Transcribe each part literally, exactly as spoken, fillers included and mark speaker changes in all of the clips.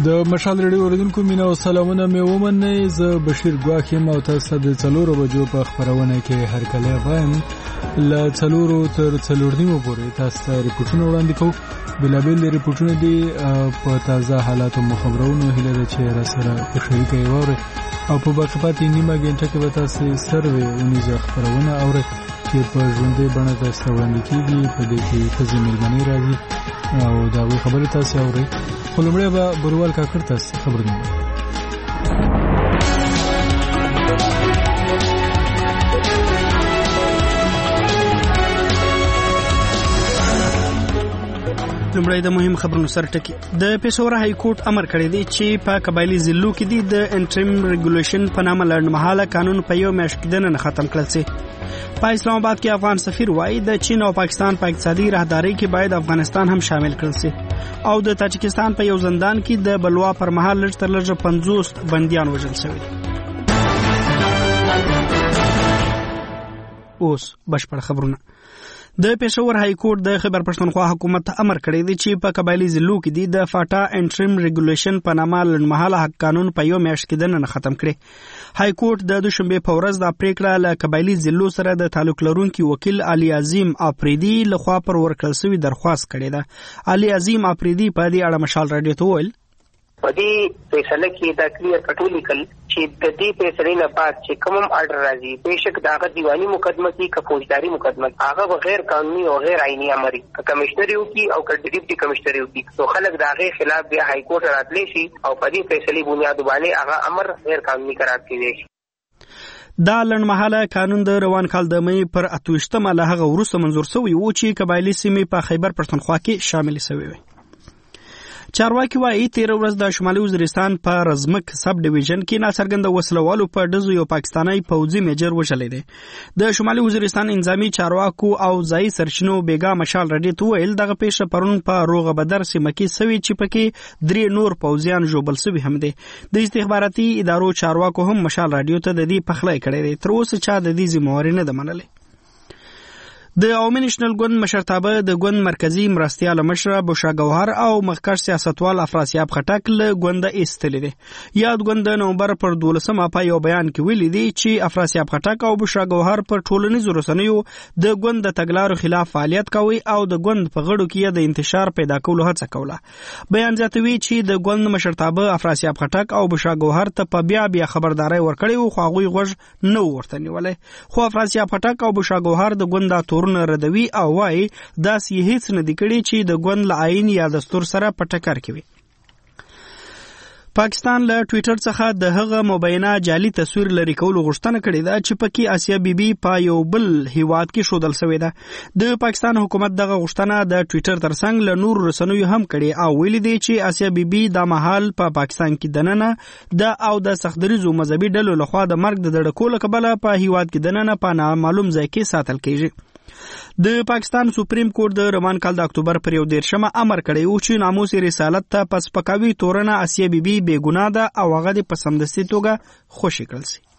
Speaker 1: د مشال رادیو اوریدونکو مینا او سلامونه مې ومنئ. زه بشیر ګواخ یم او تاسو د څلورو بجو په خبرونه کې هر کله وایم له څلورو تر څلور نیمو پورې تاسو ته ریپورتونه وړاندې کوو. بلابل ریپورتونه دي په تازه حالاتو مخبرونو هله چې را سره په شریکه وره او په باقي پاتې نیمه غنټه کې به تاسو سروي ونیزه خبرونه اورئ چې په ژوندۍ بڼه تاسو وړاندې کیږي. په دې کې خزمل منی راځي او دا وی خبره تاسو اورئ. خو لمړی به بروال کاکړ تاسو خبرونه
Speaker 2: لمړی د مهم خبرونو سره ټکی. د پېښور های کورټ امر کړی دی چې په قبایلی ضلعو کې د انټریم ریګولیشن په نامه لړمحاله قانون په یو میاشت کې دننه ختم کړل شي. په اسلام آباد کې افغان سفیر وایي د چین او پاکستان په اقتصادي راهداري کې باید افغانستان هم شامل کړل شي. او د تاجکستان په یو زندان کې د بلوا پر مهال لږ تر لږه پنځوس بنديان وژل شوي. اوس بشپړ خبرونه. د پېښور های کورټ د خیبر پښتونخوا حکومت امر کړی دی چې په قبایلی ضلعو کې د فاټا انټریم ریګولیشن په نامه لړمحاله حق قانون په یو میاشت کې دننه ختم کړي. های کورټ د دوشنبه په ورځ د پریکړه له قبایلی ضلعو سره د تعلق لرونکي وکیل علي عظیم افریدي لخوا پر ورکړل شوی درخواست کړی ده. علي عظیم افریدي په دې اړه مشال رادیو ته وویل
Speaker 3: په دې فیصله کې دا کلیر کټول لیکل چې د دې فیصلې نه بعد چې کوم آرډر راځي بهشک داغه دیوانی مقدمه کې که فوجداري مقدمه هغه غیر قانوني او غیر عیني امر که کمشنر یو کی او که ډیپټي کمشنر یو کی نو خلک داغه خلاف بیا های کورټ راتلی شي او په دې فیصلې بنیاد باندې هغه امر غیر قانوني قرار کړي شي.
Speaker 2: دا لړمحاله قانون د روان کال د مې پر اتوشتمه له هغه وروسته منظور شوی و چې قبایلی سیمې په خیبر پښتونخوا کې شامل شوی وي. چارواکي وايي تیر ورځ د شمالي وزیرستان په رزمک سب ډیویژن کې ناڅرګند وسلوالو په ډزو یو پاکستانی پوځي میجر وشلې ده. د شمالي وزیرستان انځامي چارواکو او ځای سرچینو بیګا مشال رډي تو ویل دغه پیښه پرون په روغه بدر سیمه کې سوي چې پکې درې نور پوځیان جوبل سوي هم دي. د استخباراتي ادارو چارواکو هم مشال رادیو ته د دې پخلای کړی دی. تر اوسه چا د دې ذمہواری نه ده منلې. د عوامي نېشنل ګوند مشرتابه د ګوند مرکزی مرستیال مشر بوشا ګوهر او مخکښ سیاستوال افراسیاب خټک له ګونده ایستلې دي. یاد ګوند د نومبر پر دولسمه په یو بیان کې ویلي دي چې افراسیاب خټک او بوشا ګوهر پر ټولنیزو رسنیو د ګوند د تګلارو خلاف فعالیت کوي او د ګوند په غړو کې د انتشار پیدا کولو هڅه کوله. بیان زیاتوي چې د ګوند مشرتابه افراسیاب خټک او بوشا ګوهر ته په بیا بیا خبرداري ورکړي او خو هغوی غوږ نه ورته نیولې. خو افراسیاب خټک او بوشا ګوهر د ګوند تورونه ردوي او وايي داسې هیڅ نه دي کړي چې د ګوند له آئین یا دستور سره په ټکر کې وي. پاکستان له ټوئیټر څخه د هغه مبینه جعلي تصویر لري کولو غوښتنه کړې ده چې پکې آسیا بیبي په یو بل هیواد کې ښودل شوې ده. د پاکستان حکومت دغه غوښتنه د ټوئیټر ترڅنګ له نور رسنیو هم کړې او ویلي دی چې آسیا بیبي د مهال په پا پاکستان کې دننه د او د سختدریزو مذهبي ډلو لخوا د مرګ د دړکول کبله په هیواد کې دننه په نامعلوم ځای کې ساتل کیږي. د پاکستان سپریم کورټ د روان کال د اکتوبر پر یو دیرشمه امر کړی و چې ناموس رسالت ته پس پکاوي تورنه آسیا بیبي بې ګناه ده او هغه د پسندستي توګه خوشي کړل شي.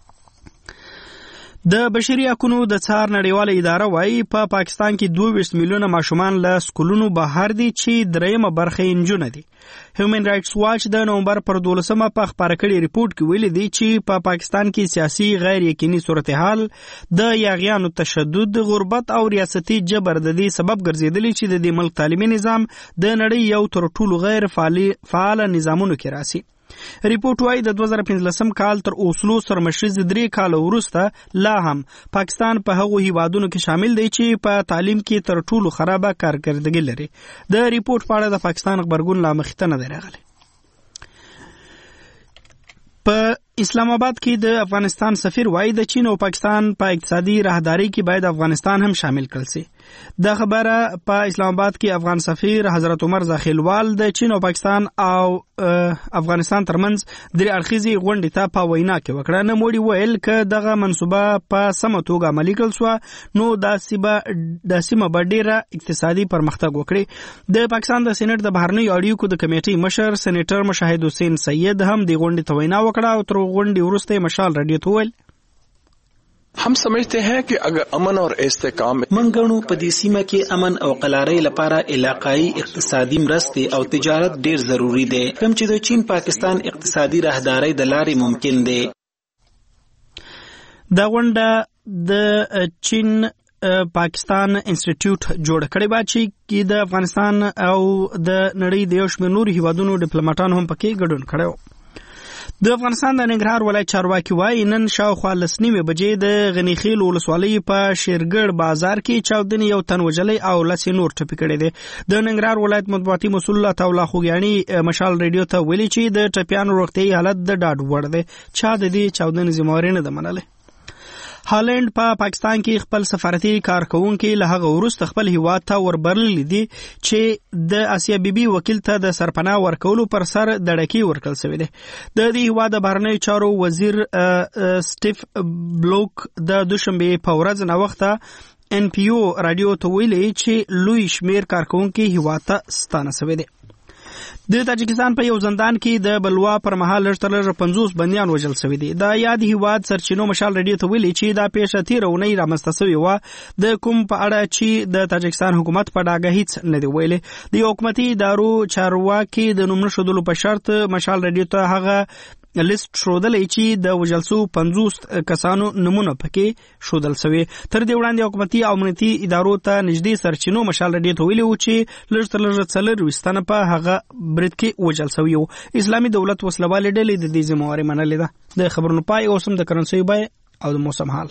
Speaker 2: د بشري حقوقو د څار نړیواله اداره وايي په پا پاکستان کې دوه ویشت میلیونه ماشومان له سکولونو بهر دي چې درېیمه برخه یې نجونې دي. هیومن رائټس واچ د نومبر پر دولسمه په خبره کړي ریپورت کې ویلي دی چې په پا پاکستان کې سیاسي غیر یقیني صورتحال د یاغیانو تشدد، غربت او ریاستي جبر د دې سبب ګرځېدلی چې د دې ملک تعلیمي نظام د نړۍ یو تر ټولو غیر فعال نظامونو کې راسي. ریپورت وايي د دوه زره پنځلسم کال تر اوسلو سرمشریز درې کال وروسته لا هم پاکستان په هغو هیوادونو کې شامل دی چې په تعلیم کې تر ټولو خرابه کارکردګي لري. د ریپورت په اړه د پاکستان خبرګون لا مخته نه دی راغلی. په اسلام آباد کې د افغانستان سفیر وایي د چین او پاکستان په اقتصادي راهداري کې باید افغانستان هم شامل کړل شي. دا خبره په اسلام آباد کې افغان سفیر حضرت عمر زاخیلوال د چین او پاکستان او افغانستان ترمنځ درې اړخیزې غونډې ته په وینا کې وکړه. نوموړي ویل که دغه منصوبه په سمه توګه عملي کړل شوه نو دا سیمه به ډېره اقتصادي پرمختګ وکړي. د پاکستان د سېنات د بهرنیو اړیکو د کمیټې مشر سېنیټر مشاهد حسین سید هم د غونډې ته وینا وکړه او تر غونډې وروسته مشال رادیو ته ویل
Speaker 4: हम समझते हैं कि अगर अमन और استحکام
Speaker 5: منګنو په دې سیمه کې امن او قلارۍ لپاره علاقائی اقتصادي مرستې او تجارت ډیر ضروری دی کوم چې د چین پاکستان اقتصادي راهدارۍ د لارې ممکن دی.
Speaker 2: دا غونډه د چین پاکستان انسټیټیوټ جوړ کړی با چې د افغانستان او د نړۍ د یو شمېر نورو هیوادونو ډیپلوماټانو هم پکې ګډون کړی. د افغانستان د ننګرهار ولایت چارواکي وایي نن شاوخوا لس نیمې بجې د غنیخیل ولسوالۍ په شیرګړ بازار کې چاودنې یو تن وژلی او لس نور ټپي کړی دی. د ننګرهار ولایت مطبوعاتي مسؤل عطاالله خوږیاڼي مشال ریډیو ته ویلي چې د ټپیانو روغتیایي حالت د ډاډ وړ دی. چا د دې چاودنې ذمهواري نه ده منلې. هالند په پا پاکستان کې خپل سفارتي کارکونکي له هغه وروسته خپل هیواد ته وربرلي دي چې د آسیا بیبي وکیل ته د سرپناه ورکولو پر سر دړکی ورکړل شوی دی. د دې هیواد د بهرنیو چارو وزیر سټیف بلوک د دوشنبه په ورځ نوښته ان پی او رادیو ته ویلي چې لوی شمیر کارکونکي هیواد ته ستانه شوی دی. د تاجکستان په یو زندان کې د بلوا پر مهال لږ تر لږه پنځوس بندیان وژل شوي دي. د یاد هیواد سرچینو مشال ریډیو ته ویلي چې دا پیښه تېره اونۍ رامنځته شوې وه د کوم په اړه چې د تاجکستان حکومت په ډاګه هیڅ نه دی ویلي. د یو حکومتي ادارو چارواکي د نوم نښودلو په شرط مشال ریډیو ته هغه لیست ښودلی چې د وژل شوو پنځوس کسانو نومونه پکې ښودل شوي. تر دې وړاندې حکومتي او امنیتي ادارو ته نږدې سرچینو مشال ریډیو ته ویلي وو چې لږ تر لږه څلرویشت تنه په هغه برید کې وژل شوي وو. اسلامي دولت وسلوالې ډلې د دې ذمهواري منلې ده. د خبرونو پای اوس هم د کرنسۍ بیې او د موسم حال.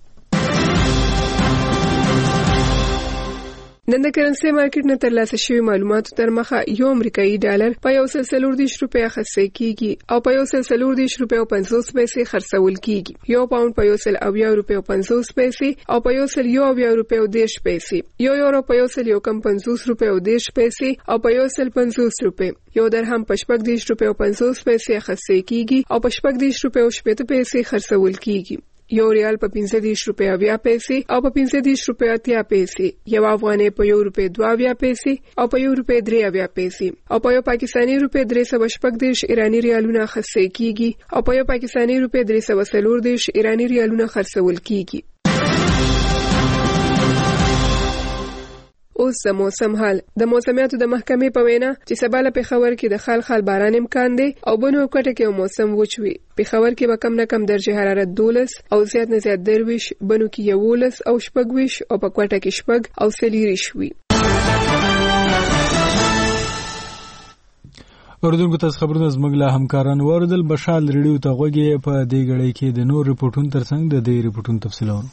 Speaker 6: نن د کرنسي مارکیټ نه ترلاسه شوی معلوماتو تر مخه یو امریکایي ډالر په یو سل څلور دېرش روپۍ اخیستل کېږي او په یو سل څلور دېرش روپۍ او پنځوس پیسې خرڅول کېږي. یو پاونډ په یو سل اویا روپۍ او پنځوس پیسې او په یو سل یو اویا روپۍ او دېرش پیسې. یو یورو په یو سل یو کم پنځوس روپۍ او دېرش پیسې او په یو سل پنځوس روپۍ. یو درهم په شپږ دېرش روپۍ او پنځوس پیسې اخیستل کېږي او په شپږ دېرش روپۍ او شپېته پیسې خرڅول کېږي. یو ریال په پنځه دېرش روپۍ اویا پیسې او په پنځه دېرش روپۍ اتیا پیسې. یو افغانۍ په یو روپۍ دوه اویا پیسې او په یو روپۍ درې اویا پیسې او په یو پاکستاني روپۍ درې سوه شپږ دېرش ایراني ریالونه اخیستل کېږي او په یو پاکستاني روپۍ درې سوه څلور دېرش ایراني ریالونه خرڅول کېږي. اوس د موسم حال. د موسمیاتو د محکمې په وینا چې سبا له پېښور کې د خال خال باران امکان دی او بنو کوټه کې موسم وچ وي. پېښور کې به کم نه کم درجه حرارت دولس او زیات نه زیات درویش، بنو کې یولس او شپږویش او په کوټه کې شپږ او څلېرویش وي.
Speaker 1: اوردونکو تاسو خبرونه زموږ له همکارانو واردل. بشال ریډیو ته غوږی په دې غړۍ کې د نور ریپورتونو ترڅنګ د دې ریپورتونو تفصیلونه.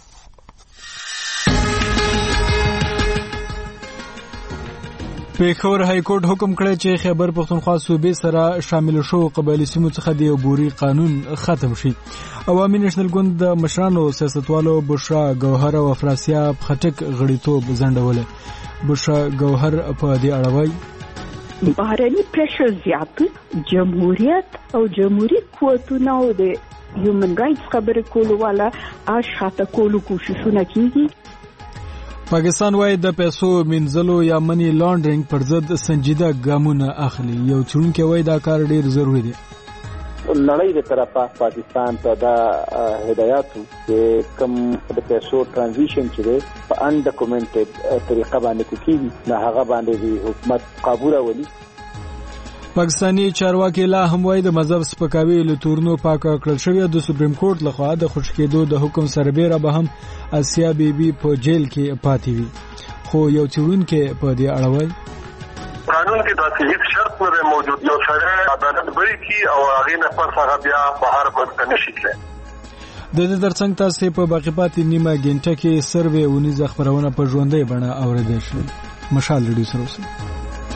Speaker 1: پېښور های کورټ حکم کړی چې خیبر پښتونخوا صوبې سره شامل شو قبایلي سیمو څخه د عبوري قانون ختم شي. عوامي نېشنل ګوند د مشرانو سیاستوالو بشرا ګوهر او افراسیاب خټک غړیتوب ځنډولی. بشرا ګوهر په دې اړه وایي
Speaker 7: بهرني پریشر زیات، جمهوریت او جمهوری قوتونه او د هیومن رائټس خبرې کولو والا اشاته کولو کوششونه کیږي.
Speaker 1: پاکستان وايي د پیسو منځلو یا منی لانډرینګ پر ضد سنجیده ګامونه اخلي. یو څېړونکی وايي دا کار ډیر ضروري دی.
Speaker 8: نړۍ د طرفه پاکستان ته دا هدایاتو چې کوم د پیسو ترانزیشن چې دی په ان ډاکومنټډ طریقه باندې کیږي نه هغه باندې د حکومت قابو راولي.
Speaker 1: پاکستانی چارواکي لا هم وايي د مذهب سپکاوي له تورنو پاک کړل شوی. د سپریم کورټ لخوا د خوش کېدو د حکم سربېره به هم آسیا بیبي په جیل کې پاتې وي. خو یو څېړونکی په دې اړه وایي
Speaker 9: قانون کې داسې هیڅ شرط نه موجود. یو سړی عدالت بری کی او هغې نه پس هغه بیا بهر به نشي تللی.
Speaker 1: د دې ترڅنګ تاسې په باقي پاتې نیمه ګنټه کې سروې اونیزه خپرونه په ژوندۍ بڼه اورېدی شئ. مشال ریډیو سره اوسئ.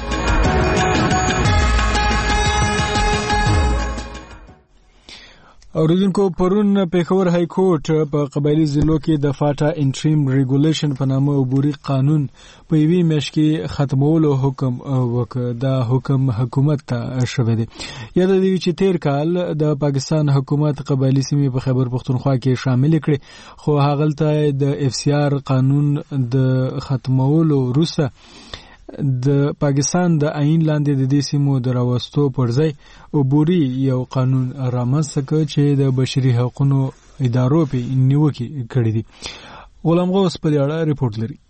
Speaker 1: اوریدونکو پرون پېښور های کورټ په قبایلي ضلعو کې د فاټا انټریم ریګولیشن په نامه عبوري قانون په یوې میاشت کې ختمولو حکم وکړ. دا حکم حکومت ته شوی دی. یاد دی چې تیر کال د پاکستان حکومت قبایلي سیمې په خیبر پښتونخوا کې شامل کړي، خو هغلته د اف سی آر قانون د ختمولو وروسته د پاکستان د آئین لاندې د دې سیمو د راوستو پر ځای عبوري یو قانون رامنځته کړ چې د بشري حقوقو ادارو په نیوکه کړې دي. غلام غوث په دې اړه ریپورت لري.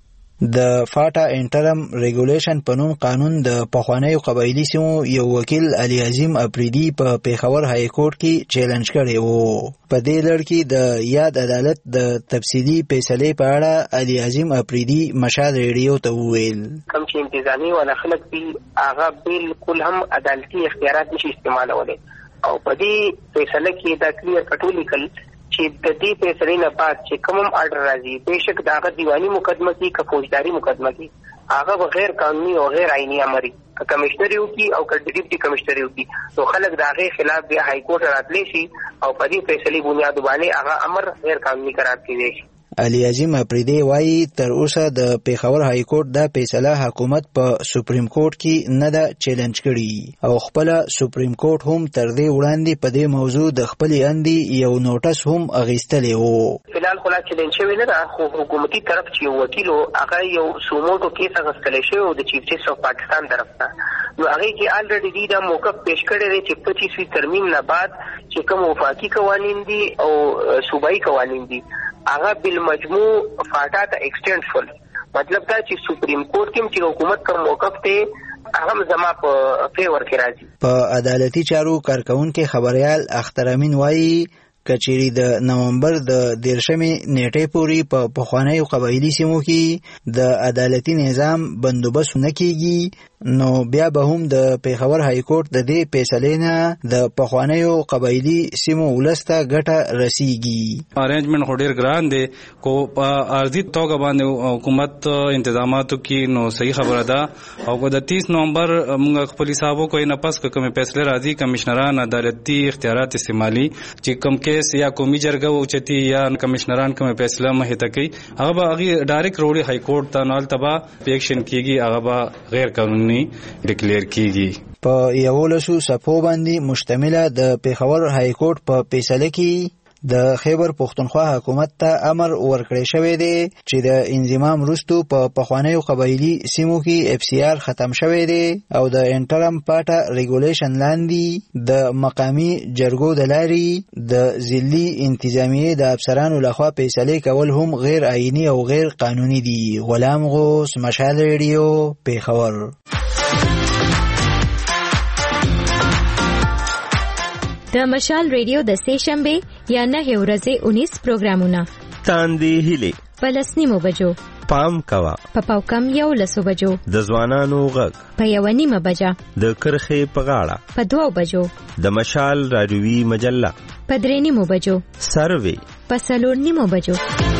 Speaker 10: د فاټا انټرم ریګولیشن په نوم قانون د پخوانیو قبایلي سیمو یو وکیل علي عظیم اپریدي په پیښور های کورټ کې چیلنج کړی وو. په دې لړ کې د یاد عدالت د تفصیلي فیصلې په اړه علي عظیم اپریدي مشال ریډیو ته وویل
Speaker 3: کوم چې انتظامی ولا خلک دي هغه بالکل هم عدالتي اختیارات نشي استعمالولای او په دې فیصله کې دا کلیر کټول لیکل چې د دې فیصلې نه بعد چې کوم آرډر راځي بهشک داغه دیوانی مقدمه کې که فوجداري مقدمه کې هغه غیر قانوني او غیر عیني امر که کمشنر یو کی او که ډیپټي کمشنر یو کی نو خلک داغه خلاف بیا های کورټ راتلی شي او په دې فیصلې بنیاد باندې هغه امر غیر قانوني قرار کړي شي.
Speaker 10: علي عظیم اپریدي وایي تر اوسه د پیښور های کورټ دا فیصله حکومت په سپریم کورټ کې نه ده چیلنج کړي او خپل سپریم کورټ هم تر دې وړاندې په دې موضوع د خپل اندي یو نوټس هم اغیستلی وو.
Speaker 3: فلال خلا چیلنج شوی نه ده خو حکومتي طرف چې وکیل هغه یو سوموټو کیس اغستلی شوی او د چیف جسټس اف پاکستان طرف ته نو هغه کې الریډي دا موقف پیش کړی دی چې پچیسویں ترمیم نه بعد چې کوم وفاقي قوانین دي او صوبایي قوانین دي هغه بالمجموع فاټا ته ایکسټند شول. مطلب دا چې سپریم کورټ کې چې حکومت کوم موقف ته هغه زما په فیور کې راځي.
Speaker 10: په عدالتي چارو کارکونکو خبريال اختر امین وایي کچېری د نومبر د دیرشمې نیټې پورې په پخوانیو قبایلي سیمو کې د عدالتي نظام بندوبست نه کیږي نو بیا به هم د پیښور های کورټ د دې فیصلې نه د پخوانیو قبایلي سیمو ولسته ګټه رسیږي.
Speaker 11: ارینجمنت خو ډیر ګران دی کو په ارضي توګه باندې حکومت انتظاماتو کې نو صحیح خبره ده او کو د تیس نومبر موږ خپل حسابو کوی نه پس کومه فیصله راځي کمشنران عدالتي اختیارات استعمالي چې کوم کیس یا قومي جرګه او چتی یا کمشنران کومه فیصله مه ته کوي هغه به هغه ډایرکټ روړي های کورټ ته نال تبا پیکشن کیږي هغه به غیر قانوني ډیکلیئر کیږي.
Speaker 10: په یولسو صفو باندې مشتمله د پیښور های کورټ په فیصله کې د خیبر پختونخوا حکومت ته امر ورکړی شوی دی چې د انضمام وروسته په پخوانیو قبایلي سیمو کې اف سی آر ختم شوی دی او د انټرم پاټا ریګولیشن لاندې د مقامی جرګو د لارې د ضلعي انتظامیې د افسرانو لخوا فیصلې کول هم غیر آئینی او غیر قانوني دي. غلام غوث مشال ریډیو پیښور.
Speaker 12: د مشال ریډیو د سې شنبه یا نه ورځې اونیس پروګرامونه
Speaker 13: تاندې هیلې
Speaker 12: پلسنیمو بجو
Speaker 13: پام کوا
Speaker 12: په پاوکم یو لسو بجو
Speaker 13: د ځوانانو غږ
Speaker 12: په یو نیمه بجا
Speaker 13: د کرخې په غاړه
Speaker 12: په دوو بجو
Speaker 13: د مشال رادیوي مجله
Speaker 12: په درې نیمو بجو
Speaker 13: سروي
Speaker 12: په څلور نیمو بجو.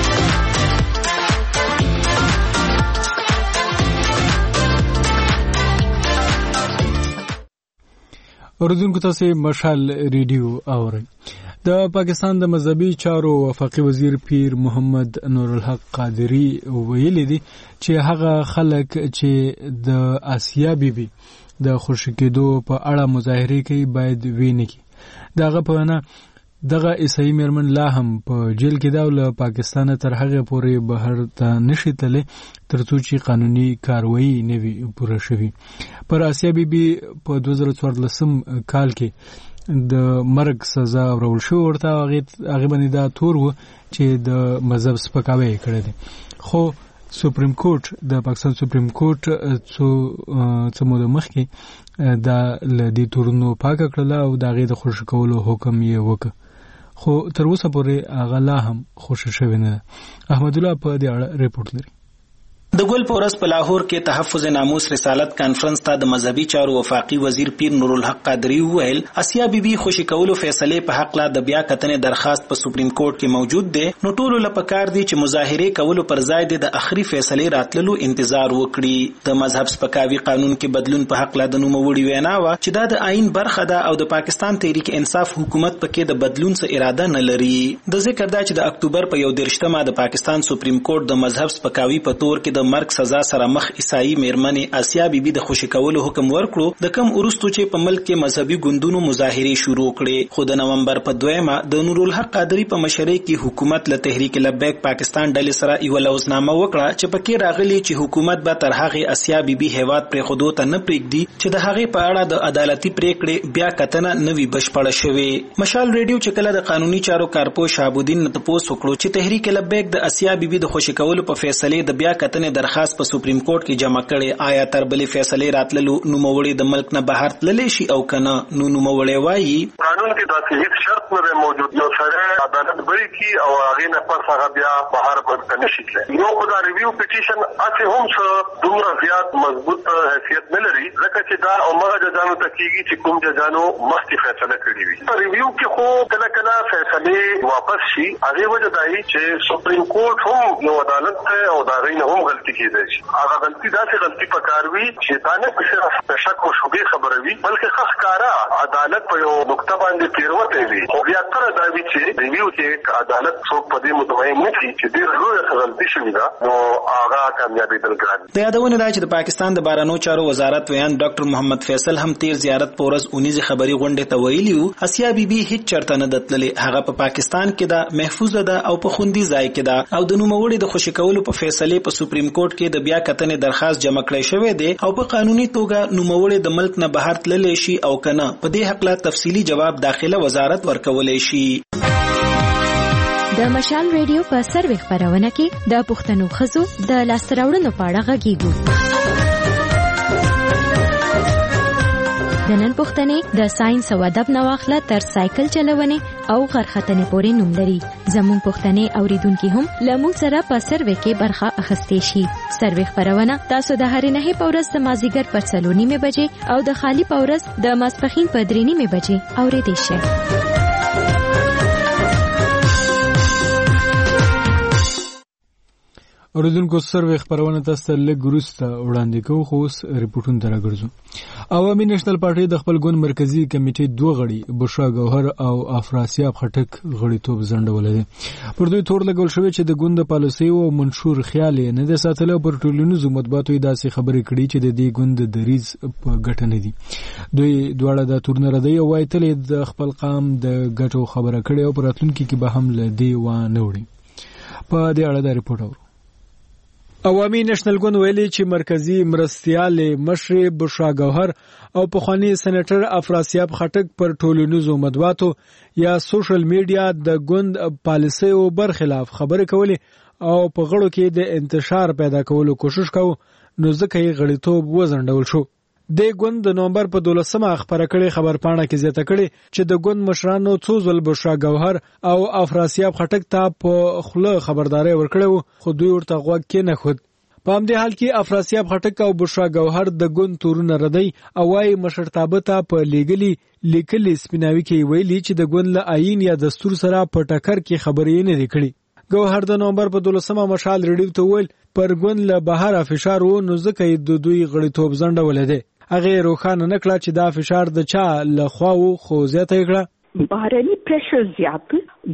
Speaker 1: اوریدونکو تاسو مشال ریډیو اورئ. د پاکستان د مذهبي چارو وفاقي وزیر پیر محمد نور الحق قادری ویلي دي چې هغه خلک چې د آسیا بیبي د خوشی کېدو په اړه مظاهره کوي باید ویني کی دغه په نه دغه عیسائی میرمن لا هم په جیل کې دا ول پاکستان تر هغه پورې بهر ته نشي تله ترڅو چې قانوني کاروایی نه وي پوره شوي. پر آسیا بیبي په دوه زره څوارلسم کال کې د مرګ سزا ورول شو ورته هغه باندې دا تور و چې د مذهب سپکاوی کړی دی خو سپریم کورټ د پاکستان سپریم کورټ څو څو مو د مخکې دا لدی تورنو پاک کړل او دا غي د خوش کولو حکم یې وکړ خو تر اوسه پورې هغه لا هم خوشی شوی نه. احمد الله په دې اړه ریپورت لري.
Speaker 5: د ګل پورس په لاهور کې تحفظ ناموس رسالت کانفرنس ته د مذهبي چارو وفاقي وزیر پیر نور الحق قادری ویل اسیا بیبي خوشی کولو فیصله په حق لا د بیا کتنې درخواست په سپریم کورټ کې موجود دی نو ټول لپاره دي چې مظاهره کولو پر ځای د اخري فیصله راتللو انتظار وکړي. د مذهب سپکاوي قانون کې بدلون په حق لا د نوموړي وینا و چې دا د آئین برخه ده او د پاکستان تحریک انصاف حکومت پکې د بدلون څخه اراده نه لري. د ذکر دا چې د اکتوبر په یو دیرشتمه د پاکستان سپریم کورټ د مذهب سپکاوي په تور کې د مرګ سزا سره مخ عیسائی میرمنې آسیا بیبي د خوشی کولو حکم ورکړو د کم ورستو چې په ملک کې مذهبي ګوندونو مظاهرې شروع کړې. خو د نومبر په دویمه د نورالحق قادری په مشرۍ کې حکومت له تحریک لبیک پاکستان ډلې سره یو لوزنامه وکړه چې پکې راغلي چې حکومت به تر هغه آسیا بیبي هیواد پرې خودو ته نه پرېږدي چې د هغې په اړه د عدالتي پریکړې بیا کتنه نوي بشپړه شوې. مشال ریډیو چې کله د قانوني چارو کارپو شهابالدین نه تپوس وکړو چې تحریک لبیک د آسیا بیبي د خوشی کولو په فیصلې د بیا کتنې درخواست په سپریم کورټ کې جمع کړي، آیا تر بلې فیصلې راتللو نوموړي د ملک نه بهر تللی شي او کنه؟ نو نوموړی وایي
Speaker 9: قانون کې داسې هیڅ شرط نه موجود یو سره عدالت بری کی او هغه نه پس هغه بیا بهر پاتې نشي کېدای. یو خدای ریویو پټیشن اته هم څه دومره زیات مضبوط حیثیت نه لري ځکه چې دا او مغه جانو ته کیږي چې کوم جانو مخکې فیصله کړې وي. ریویو کې خو کله کله فیصله واپس شي، هغه وجه دا دی چې سپریم کورټ هم یو عدالت ته او دا غي نه هم غلطي کیږي شي. هغه غلطي داسې غلطي پکاروي چې دا نه صرف شک او شبهه خبره وي بلکې خخکارا عدالت په یو نقطه باندې پیروته وي. خو بیا تر دا وی چې ریویو کې عدالت څوک په دې مطمئن نه شي چې ډېر لوی غلطي شوې ده نو هغه کامیابی دلګران.
Speaker 5: د یادونه دا چې د پاکستان د بهرنیو چارو وزارت ویان ډاکټر محمد فیصل هم تیر زیارت په ورځ اونیزه خبري غونډه ته ویلی وو آسیا بیبي هیڅ چرته نه دتللې، هغه په پاکستان کې ده، محفوظه ده او په خوندي ځای کې ده او د نوموړي د خوشی کولو په فیصله په سپریم کورټ کې د بیا کتنې درخواست جمع کړی شوی دی او په قانوني توګه نوموړي د ملک نه بهر تللی شي او کنه. په دې حق لا تفصیلی جواب داخله وزارت ورکولای شي.
Speaker 12: د مشال ریډیو په سروي خبرونه کې د پښتنو خزو د لاستراوړنو په اړه غږیږو. د نن پښتنې د ساينس او ادب نواخله تر سایکل چلونې او غرختنې پورې نوم لري. زموږ پښتنې اوریدونکو هم لمو سره په سروي کې برخه اخیستې شي. سروي خبرونه تاسو د هرې نه په ورځ د مازیګر پر څلور نیمه بجې او د خالی په ورځ د ماسپخین په درې نیمه بجې اورېدئ شئ.
Speaker 1: اوریدونکو سروي خبرونه تاسو ته لږ وروسته وړاندې کوو، خو اوس ریپورټونه ته راګرځو. عوامي نېشنل پارټي د خپل ګوند مرکزی کمیټې دوه غړي بشرا ګوهر او افراسیاب خټک غړیتوب ځنډولی دی. پر دوی تور لګول شوی چې د ګوند د پالیسیو او منشور خیال یې نه دی ساتلی او پر ټولنیزو مطبوعاتو یې داسې خبرې کړي چې د دې ګوند د دریځ په ګټه نه دي. دوی دواړه دا تورونه ردوي او وایي تل یې د خپل قام د ګټو خبره کړې او په راتلونکي کې به هم له دې وانه وړي. په دې اړه دا ریپورټ اورو. عوامي نېشنل ګوند ویلي چې مرکزی مرستیال مشر بشرا ګوهر او پخوانی سېنیټر افراسیاب خټک پر ټولنیزو مطبوعاتو یا سوشل میډیا د ګوند پالیسیو برخلاف خبرې کولې او په غړو کې د انتشار پیدا کولو کوشش کاوه، نو ځکه یې غړیتوب وځنډول شو. د ګوند د نومبر په دولسمه خبره کړې خبرپاڼه کې زیاته کړې چې د ګوند مشرانو څو ځل بشرا ګوهر او افراسیاب خټک ته په خوله خبرداري ورکړې، خو دوی ورته غوږ کې نه خود. په همدې حال کې افراسیاب خټک او بشرا ګوهر د ګوند تورونه ردی او وايي مشرتابه ته په لیګلي لیکلي سپیناوي کې ویلي چې د ګوند له آئین یا دستور سره په ټکر کې خبرې نه دي کړې. ګوهر د نومبر په دولسمه مشال ریډیو ته ویل پر ګوند له بهر فشار و نو ځکه د دوی غړیتوب ځنډول دي. هغه روښانه نکړه چې دا فشار د چا له خوا و، خو زیاته کړه
Speaker 7: بهرني پریشر زیات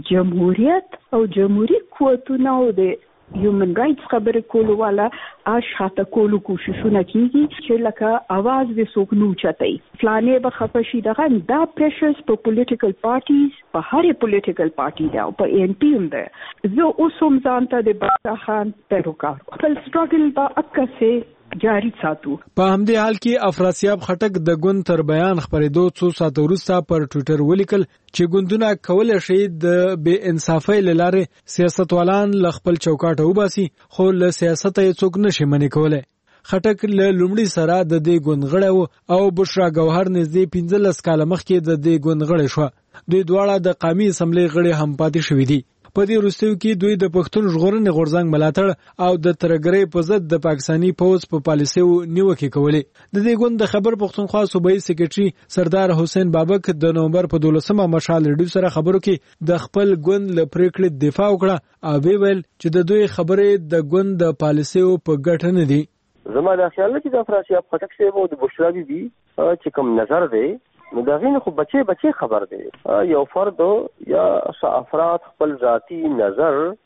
Speaker 7: جمهوریت او جمهوریت قوتونه او د هیومن رائټس خبره کولو والا اشاته کولو کوششونه کیږي چې لکه आवाज د سوکنو چتای فلانه به خفشي دغه دا پریشرز په پولیټیکل پارټیز په هرې پولیټیکل پارټي دا په ان پی هم ده زه اوس هم ځانته د بادشاه خان پیروکار خپل سټرګل به اکسه جاری ساتو.
Speaker 1: په همدې حال کې افراسیاب خټک د ګوند تر بیان خبرېدو څو ساعت وروسته پر ټوئیټر ولیکل چې ګوندونه کولای شي د بې انصافۍ له لارې سیاستوالان له خپل چوکاټه وباسي، خو له سیاست یې څوک نشي منې کولی. خټک له لومړي سره د دې ګوند غړی او بشرا ګوهر نږدې پنځلس کاله مخکې د دې ګوند غړی شوه. دوی دواړه د قومي اسمبلۍ غړي هم پاتې شوي دي. په دې وروستیو کې دوی د پښتون ژغورنې غورځنګ ملاتړ او د ترګرۍ په ضد د پاکستاني پوځ په پالیسیو نیوکې کولې. د دې ګوند د خبر پښتونخوا صوبایي سکرټري سردار حسین بابک د نومبر په دولسمه مشال ریډیو سره خبرو کې د خپل ګوند له پریکړې دفاع وکړه او ویل چې د دوی خبرې د ګوند د پالیسیو په ګټه نه دي.
Speaker 14: زما د خیال چې د افراسیاب خټک صاحب او د بشرا بیبي چې کوم نظر دی نو دا غینه خو بچي بچي خبر دی. یو فرد یا افراد خپل ذاتی نظر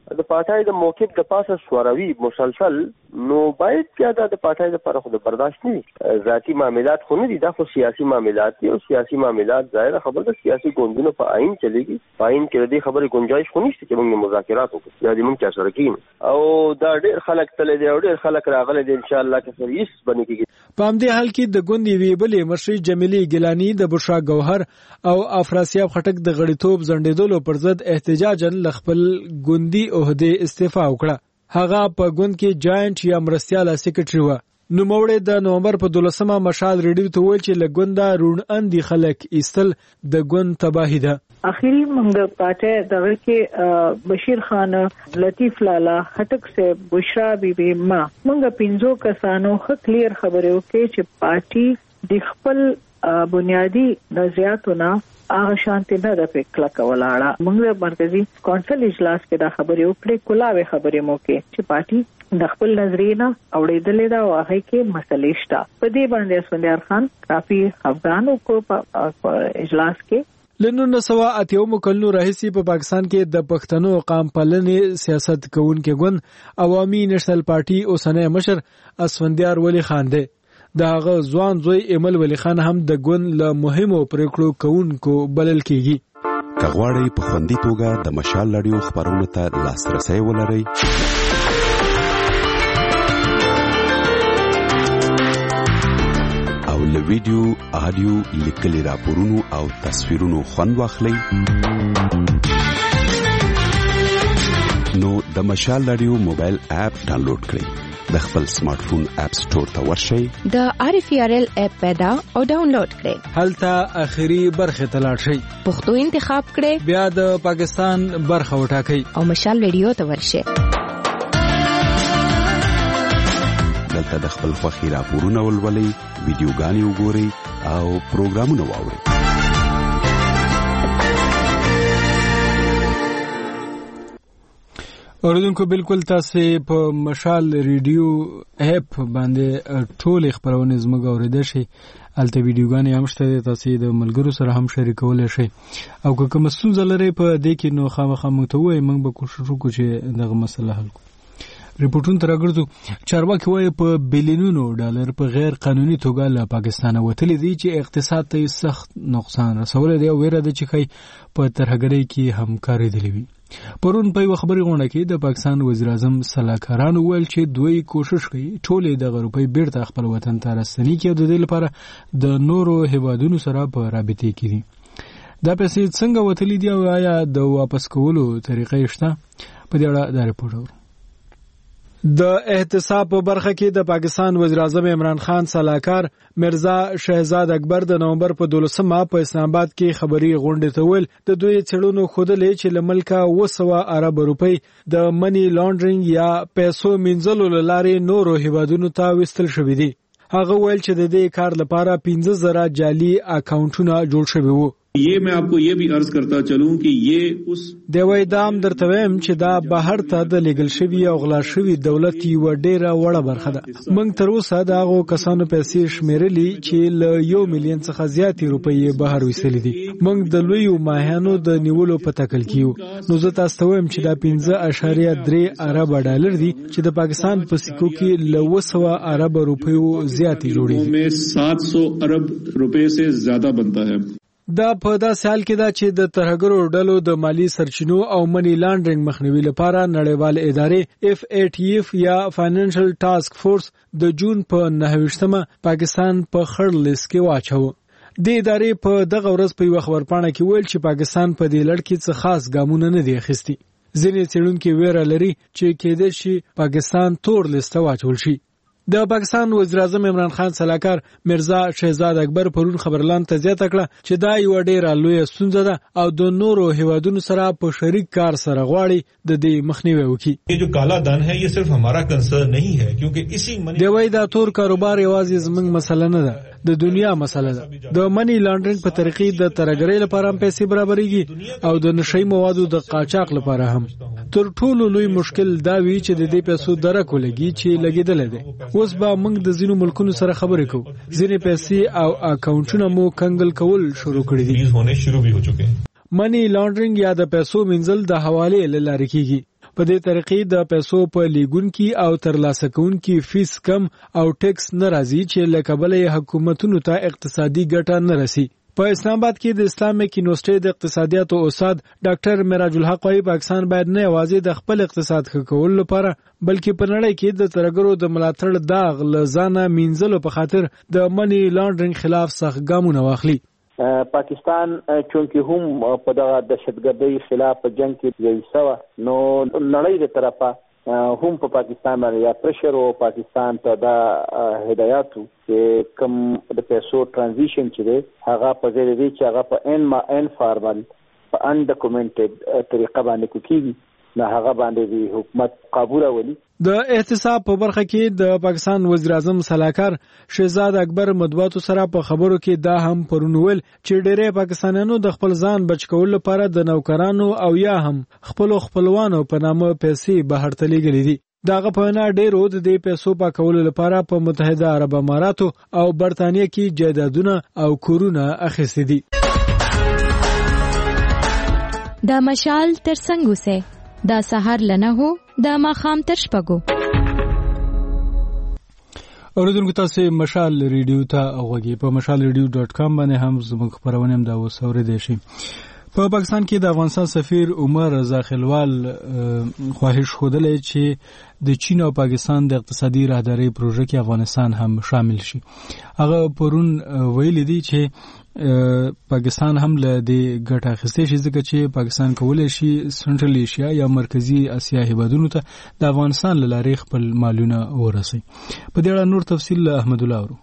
Speaker 14: د پټای د موقف د پاسه سوروي مسلسل نو باید بیا د پټای د پر خو د برداشت نه ذاتی معاملات خو نه دي، دا خو سیاسي معاملات دي او سیاسي معاملات ظاهر خبر ده سیاسي ګوندونو په آئین چلیږي، آئین کې د خبرې گنجائش خو نشته چې موږ مذاکرات وکړو یا دې موږ چا سره کېنو او دا ډېر خلک تل دي او ډېر خلک راغلي دي ان شاء الله کې سر هیڅ بنې کېږي.
Speaker 1: په همدې حال کې د ګوند یوې بلې مشرې جمیلې ګیلاني د بشرا ګوهر او افراسیاب خټک د غړیتوب ځنډېدلو پر ضد احتجاجاً ل خپل ګوندي عہده استعفا وکړه. هغه په ګوند کې جاینټ یا مرستیاله سیکریټري و. نوموړی د نومبر په دولسمه مشال ریډیو ته وویل چې له ګونده روڼ اندي خلک ایستل د ګوند تباهي ده.
Speaker 15: اخیری منګ پاټه دغه کې بشیر خان، لطیف لالا، خټک سے بشرا بیبي ما منګ پینځو کسانو خ کلیر خبرو کې چې پارټي د خپل بنیادی نظریاتونه هغه شانتي نه د پکلا کولاړه. موږ مرکزی کونسل اجلاس کې دا خبرې وکړې، کولاوي خبرې مو کې چې پارټي د خپل نظریه اوریدلې دا واهي کې مسلې شته. په دې باندې اسفندیار خان کافي افغانو کو په اجلاس کې
Speaker 1: لنو سوا اتیوم کلنو راهیسي په پا پاکستان کې د پښتنو قام پالنې سیاست کوونکي ګوند عوامي نېشنل پارټي اوسنۍ مشر اسفندیار ولی خان دی. داغه ځوان زوی ایمل ولی خان هم د ګوند له مهمو پریکړو کوونکو بلل کیږي.
Speaker 16: کغواړی په خوندي توګه د مشال رادیو خبرونو ته لاسرسي ولرئ او له ویډیو، آډیو، لیکلي راپورونو او تصویرونو خوند واخلئ نو د مشال رادیو موبایل اپ ډاونلوډ کړئ. د خپل سمارټ فون اپ سٹور ته ورشئ،
Speaker 12: د آر اف ار ال اپ پیدا او ډاونلوډ کړئ.
Speaker 1: هلته اخیری برخه ته لاړ شئ،
Speaker 12: پښتو انتخاب کړئ،
Speaker 1: بیا د پاکستان برخه وټاکئ
Speaker 12: او مشال رادیو ته ورشئ.
Speaker 16: دلته د خپل خوښي راپورونه ولولئ، ویډیوګانې وګورئ او پروګرامونه واورئ.
Speaker 1: اوریدونکو بالکل تاسو په مشال ریډیو اپ باندې ټول خبرونه زموږ اوریدل شي. الته ویډیوګانې هم شته، تاسو د ملګرو سره هم شریکول شي او که کوم ستونزه لري په دې کې نو خامخا متوي موږ به کوشش وکړو چې دغه مسله حل کړو. ریپورتون ترګرځو چارواکي وايي په بلینونو ډالر په غیر قانوني توګه له پاکستان وتلي دي چې اقتصاد ته سخت نقصان رسول دی او ویره ده چې خی په ترهګرۍ کې همکاري دي وي. پرون په خبري غونډه کې د پاکستان وزیر اعظم سلاکاران ویل چې دوی کوشش کوي ټولې د غروپي بیرته خپل وطن ته راستني کې د دې لپاره د نورو هیوادونو سره په رابطه کې دي. دا پیسې څنګه وتلي دي او آیا د واپس کولو طریقې شته؟ په دې اړه دا ریپورت اورو. د احتساب په برخه کې د پاکستان وزیر اعظم عمران خان سلاکار مرزا شهزاد اکبر د نومبر په دولسمه په اسلام آباد کې خبري غونډه ته ویل د دوی چړونو خودلې چې لملکا وسوه ارب روپی د منی لانډرینګ یا پیسو منځلو لارې نورو هیوادونو ته وستل شوې دي. هغه ویل چې د دې کار لپاره پنځه زره جعلي اکاونټونه جوړ شوي وو.
Speaker 17: ये मैं आपको ये भी अर्ज करता चलूं कि ये उस
Speaker 1: دوی دام درته ویم چې دا بهر ته د لیګل شوی او غلا شوی دولت یو ډیره وړه برخه ده. موږ تر اوسه دا غو کسانو پیسې شمیرلي چې له یو میلیون څخه زیاتې روپۍ بهر وسلې دي. موږ د لوی ماهیانو د نیولو په تکل کیو. نو زه تاسو ته وایم چې دا پنځه اعشاریه درې ارب ډالر دي چې د پاکستان په سکو کې له وسوه ارب روپیو زیاتې جوړیږي.
Speaker 17: में सात सौ अरब रुपए से ज्यादा बनता है.
Speaker 1: دا په داسې حال کې دا چې د ترهګرو ډلو د مالی سرچینو او منی لانډرینګ مخنیوي لپاره نړیوال ادارې اف ای ټی اف یا فاینانشل ټاسک فورس د جون په نهه پاکستان په خړ لیست کې واچو. د ادارې په دغه ورځ په یو خبرپاڼه کې ویل چې پاکستان په دې لړ کې څه خاص ګامونه نه دی اخیستي. ځینې څېړونکي ویره لري چې کېدای شي پاکستان تور لیست واچول شي. د پاکستان وزیر اعظم عمران خان سلاکار مرزا شهزاد اکبر پرون خبرلان ته زیاته کړه چې دا یو ډېر لوی ستونزه ده او د نورو هیوادونو سره په شریک کار سره غواړي د دې مخنیوي وکړي.
Speaker 18: یہ جو کالا دھن ہے یہ صرف ہمارا کنسرن نہیں ہے کیونکہ اسی منی
Speaker 1: دی وای دا تور کاروبار یوازې زمنګ مسله نه ده، د دنیا مسله ده. د منی لانډرینګ په طریقې د ترهګرۍ لپاره هم پیسې برابرېږي او د نشئی موادو د قاچاق لپاره هم. تر ټولو لوی مشکل دا وی چې د دې پیسو درک ولګي چې لګیدل دي. اوس به موږ د زینو ملکونو سره خبرې کوو. ځینې پیسې او اکاونټونه مو کنګل کول شروع کړي دي. منی لانډرینګ یا د پیسو منځل د حواله لاره کیږي. په دې طریقې د پیسو په لیګونکي او ترلاسه کوونکي فیس کم او ټیکس نه راځي چې له کبله حکومتونو ته اقتصادي ګټه نه رسي. په اسلام آباد کې د اسلامیک یونیورسيټي د اقتصادیاتو استاد ډاکټر معراج الحق وايي پاکستان باید نه یوازې د خپل اقتصاد ښه کولو لپاره بلکې په نړۍ کې د ترګرو د ملاتړ داغ لزانه مینځلو په خاطر د منی لانډرینګ خلاف سخت ګامونه واخلي.
Speaker 8: پاکستان چونکی هم په دغه دهشتګردۍ خلاف په جنگ کې یې سوا نو نړۍ د طرفه هم په پاکستان باندې یا پرشر او پاکستان ته دا هدایاتو چې کوم د پیسو ترانزیشن چې دی هغه په ځای دی چې هغه په ان ما ان فارمل په ان ډاکومنټډ طریقه باندې کوي نه هغه باندې دی حکومت قابو راولي.
Speaker 1: د احتساب په برخه کې د پاکستان وزیر اعظم صلاحکار شهزاد اکبر مطبوعاتو سره په خبرو کې دا هم پرونول چې ډېری پاکستانیانو د خپل ځان بچ کولو لپاره د نوکرانو او یا هم خپل خپلوانو په نامه پیسې بهر ته لیږلې دي. داغه په نه ډېرو د دې پیسو پاکولو لپاره په متحده عرب اماراتو او برتانیې کې جایدادونه او کورونه اخیستي دي.
Speaker 12: د مشال تر څنګ اوسه دا سحر لنه هو دا ماخام تر شپږو.
Speaker 1: اوریدونکو تاسو مشال ریډیو ته اوږی په مشال ریډیو ډاټ کام باندې هم زموږ خبرونه هم دا وسوریدئ شي. په پاکستان کې د افغانستان سفیر عمر رضا خلوال خواهش خوده چې د چین او پاکستان د اقتصادي راهداري پروژه کې افغانستان هم شامل شي. هغه پرون ویل دي چې پاکستان هم له دې ګټه اخیستې شي ځکه چې پاکستان کولای شي سنټرل ایشیا یا مرکزی اسیا هیوادونو ته د افغانستان له لارې خپل مالونه ورسوي. په دې اړه نور تفصیل احمد الله ورو.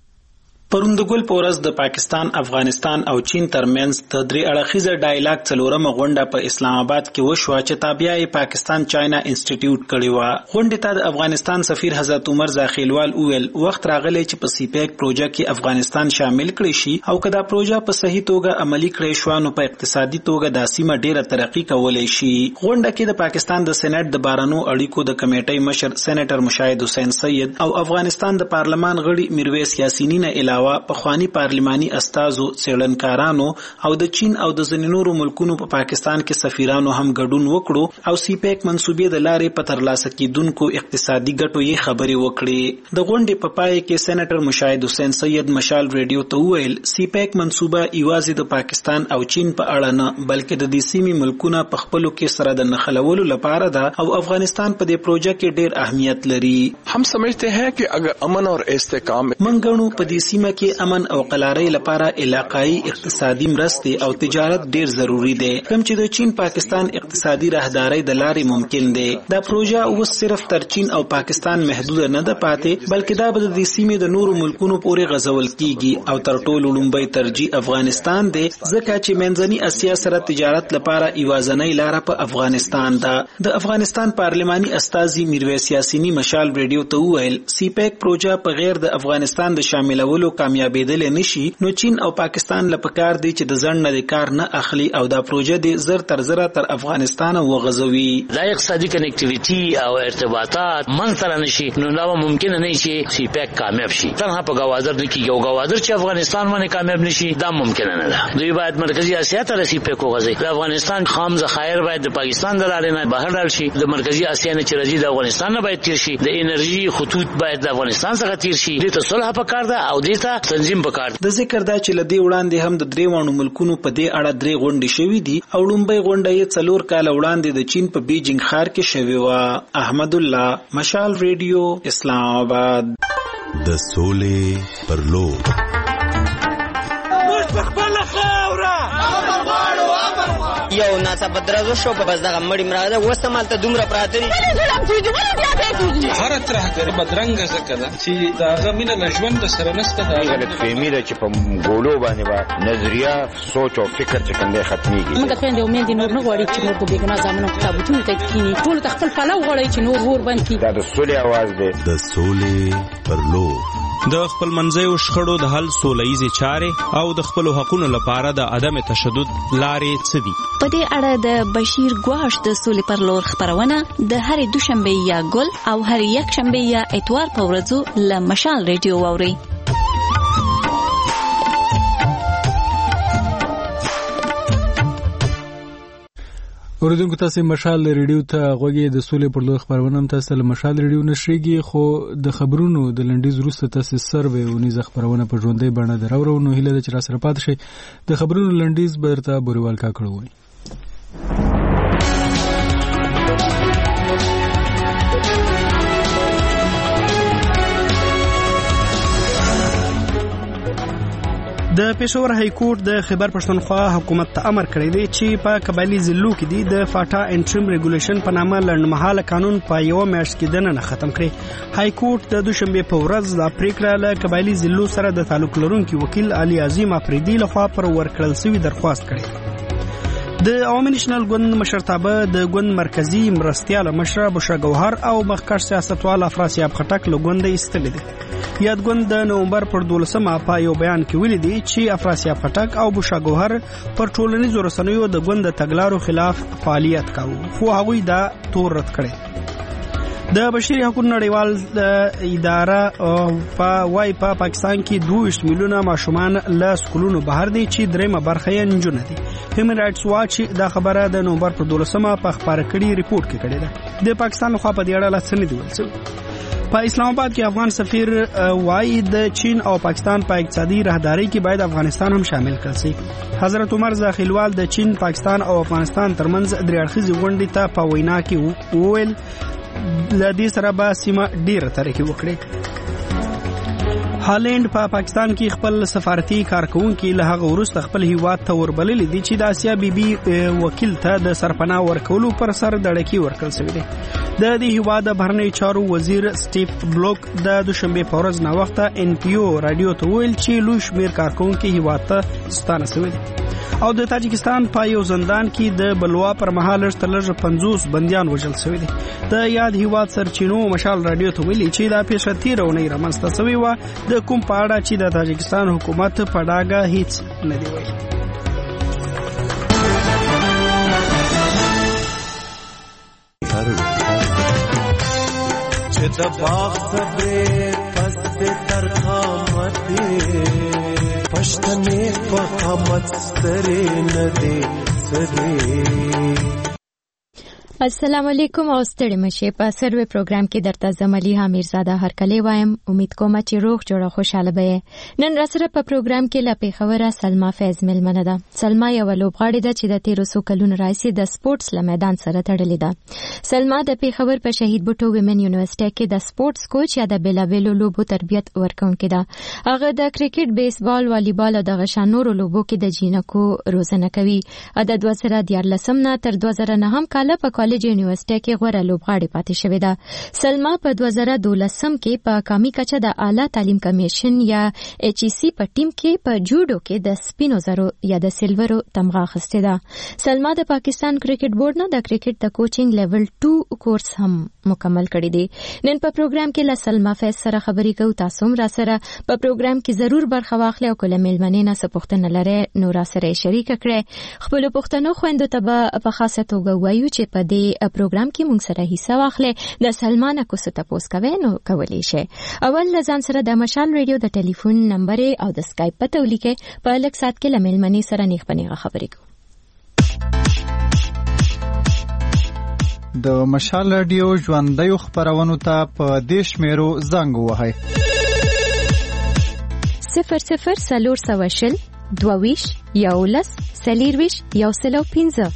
Speaker 5: پروند ګل پورس د پاکستان، افغانستان او چین ترمنځ د درې اړخیزه ډایلاګ څلورمه غونډه په اسلام آباد کې وشوه چې تابع یې پاکستان چاینا انسټیټیوټ کړی و. غونډې ته د افغانستان سفیر حضرت عمر زاخیلوال وویل وخت راغلی چې په سی پیک پروژه کې افغانستان شامل کړي شي او که دا پروژه په صحیح توګه عملی کړی شو نو په اقتصادي توګه د سیمه ډیره ترقی کولای شي. غونډه کې د پاکستان د سېنات د بارانو اړیکو د کمیټې مشر سېنیټر مشاهد حسین سید او افغانستان د پارلمان غړي میرویس یاسینی نه علاوه پخوانی پارلماني استازو، څېړنکارانو او د چین او د ځینو نورو ملکونو په پاکستان کې سفیرانو هم ګډون وکړو او سی پیک منسوبې د لارې په ترلاسه کیدونکو اقتصادي ګټو یې خبرې وکړې. د غونډې په پای کې سېنیټر مشاهد حسین سید مشال ریډیو ته وویل سی پیک منسوبه یوازې د پاکستان او چین په اړه نه بلکې د دې سیمې ملکونه په خپلو کې سره د نښلولو لپاره ده او افغانستان په دې پروژه کې ډېر اهمیت لري.
Speaker 4: هم سمجھتے ہیں کہ اگر امن اور استحکام
Speaker 5: منګنو په دې سیمه کې امن او قلارۍ لپاره علاقائی اقتصادي مرستې او تجارت ډیر ضروری دی کوم چې د چین پاکستان اقتصادي راهدارۍ د لارې ممکن دی. دا پروژه اوس صرف تر چین او پاکستان محدود نه ده پاتې بلکې دا به د سیمې د نورو ملکونو پورې غځول کیږي او تر ټولو لومړی ترجیح افغانستان دی ځکه چې منځني اسیا سره تجارت لپاره یوازینۍ لار په افغانستان ده. د افغانستان پارلماني استازي میرویس یاسینی مشال ریډیو ته وویل سی پیک پروژه په غیر د افغانستان د شاملولو کامیابیدل نشي نو چین او پاکستان لپاره دی چې د ځن نه کار نه اخلي او دا پروژه دی زر تر زر تر افغانستان وغځوي.
Speaker 19: دا اقتصادي کنیکټیویټي او ارتباطات منځته نشي نو دا ممکن نه چې سی پیک کامیاب شي. تنها په غوازر نه کیږي او غوازر چې افغانستان باندې کامیاب نشي دا ممکن نه ده. دوی باید مرکزی اسیا ته سی پیک وغځي. د افغانستان خام ذخایر باید د پاکستان د لارې نه بهر لاړ شي. د مرکزی اسیا نه چې راځي د افغانستان نه باید تیر شي. د انرژي خطوط باید د افغانستان څخه تیر شي. د تصلح په کار ده او د تنظیم په کار.
Speaker 5: د ذکر دا چې لدی وړاندې هم د درې وانو ملکونو په دې اړه درې غونډې شوې دي او لومبۍ غونډه یې څلور کال وړاندې د چین په بیجینګ ښار کې شوې و. احمد الله مشال ریډیو اسلام آباد.
Speaker 16: د سولې پر لور
Speaker 20: یو ناڅه بدرازو شو په بس دغه مړی مراده وسمال ته دومره پراته دي
Speaker 21: هر ترهګر بدرنګ زکه ده چې دا غمینه لژوند سره نسته دا
Speaker 22: غلط فهمي ده چې په ګولو باندې با نظریه سوچ او فکر چې کنده ختميږي.
Speaker 23: موږ ته د امید نور نه غواړي چې موږ په بیګنا ځامنو کتابونه ته کینی ټول خپل پلو غواړي چې نور ور باندې
Speaker 22: دا د سولې आवाज ده.
Speaker 16: د سولې پر لور
Speaker 13: د خپل منځیو شخړو د حل سولهییزې چارې او د خپلو حقونو لپاره د عدم تشدد لارې څه دي؟
Speaker 24: په دې اړه د بشیر ګواش د سولې پر لور خبرونه د هرې دوشنبه یا ګل او هرې یک شنبه یا اتوار په ورځو له مشال ریډیو واورئ.
Speaker 1: اوریدونکو تاسو مشال ریډیو ته غوږی د سولې پر لور خبرونه هم تاسو له مشال ریډیو نشریږي خو د خبرونو د لنډیز وروسته تاسو سروې او نيز خبرونه په ژوندۍ بڼه دراورو نو هیله د چر سره پات شي د خبرونو لنډیز برته بوریوال کا کړو.
Speaker 2: د پېښور های کورټ د خیبر پښتونخوا حکومت ته امر کړی دی چې په قبایلی ضلعو کې دی د فاټا انټریم ریګولیشن په نامه لنډمهاله قانون په یو میاشت کې دننه ختم کړي. های کورټ د دوشنبه په ورځ د پریکړه له قبایلی ضلعو سره د تعلق لرونکي وکیل علي عظیم افریدي لخوا پر ورکړل شوی درخواست کړی. د عوامي نېشنل ګوند مشرتابه د ګوند مرکزی مرستیال مشر بشرا گوهر او مخکښ سیاستوال افراسیاب خټک له ګوند ایستل دي. یاد ګوند د نومبر پر دولسمه په یو بیان کې ویلي دی چې افراسیاب خټک او بشرا گوهر پر ټولنیزو رسنیو د ګوند د تګلارو خلاف فعالیت کاوه خو هغوی دا تور رد کړي. د بشري حقوقو نړیوال اداره په وايي په پاکستان کې دوه میلیونه ماشومان له سکولونو بهر دي چې درېمه برخه یې نجونې دي. هیومن رائټس واچ دا خبره د نومبر پر دولسمه په خبره کړي ریپورت کې کړې ده. د پاکستان خوا په دې اړه لا څه نه دی ویل شوی. په اسلام آباد کې افغان سفیر وايي د چین او پاکستان په اقتصادي راهداري کې باید افغانستان هم شامل کړي شي. حضرت عمر زاخیلوال د چین، پاکستان او افغانستان ترمنځ درې اړخیزې غونډې ته په وینا کې وویل د دې سره به سیمه ډیره ترقي وکړي. هالند په پا پاکستان کې خپل سفارتي کارکونکو له هغه وروسته خپل هیواد ته وربللې دي چې د آسیا بي بي وکیل ته د سرپناه ورکولو پر سر دړکی ورکړل شوی دی. د دې هیواد بهرنی چارو وزیر سټیف بلوک د دوشنبه په ورځ نا وخته ان پی او رادیو ته ویل چې لوی شمیر کارکونکو هیواد ته ستانه شوی دي. او د تاجکستان په یو زندان کې د بلوا پر مهال ترلږه پنځوس بنديان وژل شوی دي. د یاد هیواد سرچینو مشال رادیو ته ویلي چې دا پیښه تیرونه رامنځته شوی و د کوم په اړه چې د تاجکستان حکومت په ډاګه هیڅ نه دی ویلي.
Speaker 3: چې د باغ سبې پس د ترخامت پښتنې په خامت سره نه دی سره.
Speaker 12: السلام علیکم او ستړي مشه په سروې پروګرام کې درته زملي حمیر زاده هر کله وایم. امید کوم چې روغ جوړه خوشاله به. نن راسره په پروګرام کې لا پیښوره سلما فیض ملمنه ده. سلما یو لوبغاړې ده چې د تیرو څو کلونو راځي د سپورتس له میدان سره تړلې ده. سلما د پیښور په شهید بوټو ویمن یونیورسيټي کې د سپورتس کوچ یا د بیلابیلو لوبو تربیت ورکونکې ده. هغه د کرکټ، بیسبال، والیبال او د غشانورو لوبو کې د جینکو روزنه کوي. د دوه زره دیارلسم نه تر دوه زره نهم کال په کالج یونیورسيټي کې غوړه لوبغاړې پاتې شوې ده. سلما په دوه زره دولسم کې په قومي کچه د اعلی تعلیم کمیشن یا ایچ ای سی په ټیم کې په جوډو کې د سپینو زرو یا د سیلورو تمغه اخیستې ده. سلما د پاکستان کرکټ بورډ نه د کرکټ د کوچینګ لیول ټو کورس هم مکمل کړی دی. نن په پروګرام کې له سلما فیض سره خبرې کوو. تاسو هم را سره په پروګرام کې ضرور برخه واخلئ او کله مېلمنې نه څه پوښتنه لرئ نو را سره شریک کړئ. خپل پوښتنو خويندو ته په خاصه توګه وایو چې په دې پروګرام کې مونږ سره حصہ واخلئ. د سلمان کو څه تاسو کوي نو کولی شئ. اول لزان سره د مشال ریډیو د ټلیفون نمبر او د اسکایپ پته ولیکئ. په لک سات کې لملمنې سره نیخ پنیغه خبرې کوو.
Speaker 6: د مشال ریډیو ژوندۍ خبرونو ته په دیش میرو زنګ وهاي
Speaker 12: صفر صفر سلور سواشل دوویش یولس سلیرویش یوسلو پینزه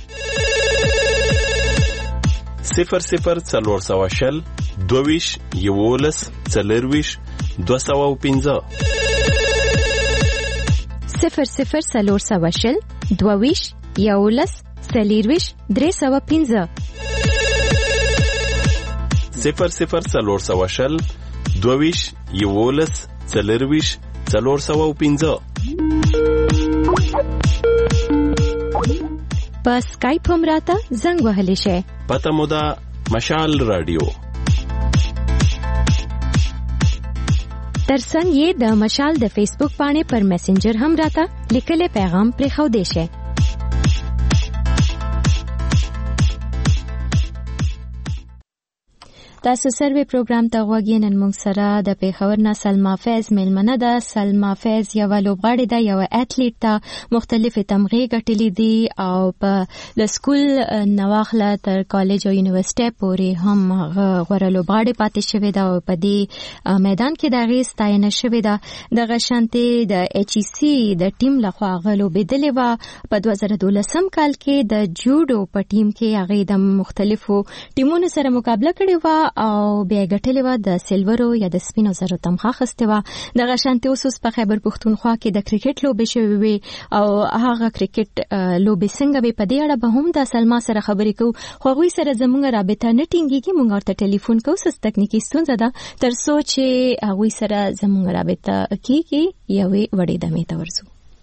Speaker 11: صفر صفر څلور سوه شل دوویش یولس څلرویش دوه سوه پنځه
Speaker 12: صفر صفر څلور سوه شل دوویش یولس څلرویش درې سوه پنځه
Speaker 11: صفر صفر څلور سوه شل دوویش یولس څلرویش څلور سوه پنځه.
Speaker 12: په سکایپ هم راته زنګ وهلی شئ.
Speaker 11: پته مو ده مشال رادیو.
Speaker 12: ترڅنګ یې د مشال د فیسبوک باندې پر میسنجر هم راته لیکلې پیغام پرې خو دی شئ. تاسو سروي پروګرام ته غوږی نن موږ سره د پیښور نه سلما فیض میلمنه ده. سلما فیض یو لوبغاړې ده، یو اټلیټ ده، مختلفې تمغې ګټلې دي او په د سکول نواخله تر کالج او یونیورسيټي پورې هم غوړه لوبغاړې پاتې شوې ده او په دې میدان کې د غي ستاینه شوې ده. د غشنتي د ایچ ای سی د ټیم لخوا غلو بدلې و په دوه زره دولسم کال کې د جوډو په ټیم کې هغه د مختلفو ټیمونو سره مقابله کړې و او بیا ګټلې و د سیلورو یا د سپینو زرو تمغه خسته و. د غشنتي اوس په خیبر پختونخوا کې د کرکټ لوبې شوې وي او هغه کرکټ لوبې څنګه به په دې اړه به هم د سلما سره خبرې کوو. خو غوي سره زموږ رابطه نه ټینګيږي، موږ ورته ټلیفون کوو، سس تکنیکی ستونزه ده. تر څو چې غوي سره زموږ رابطه کیږي یوې وړې دمې ته ورسو.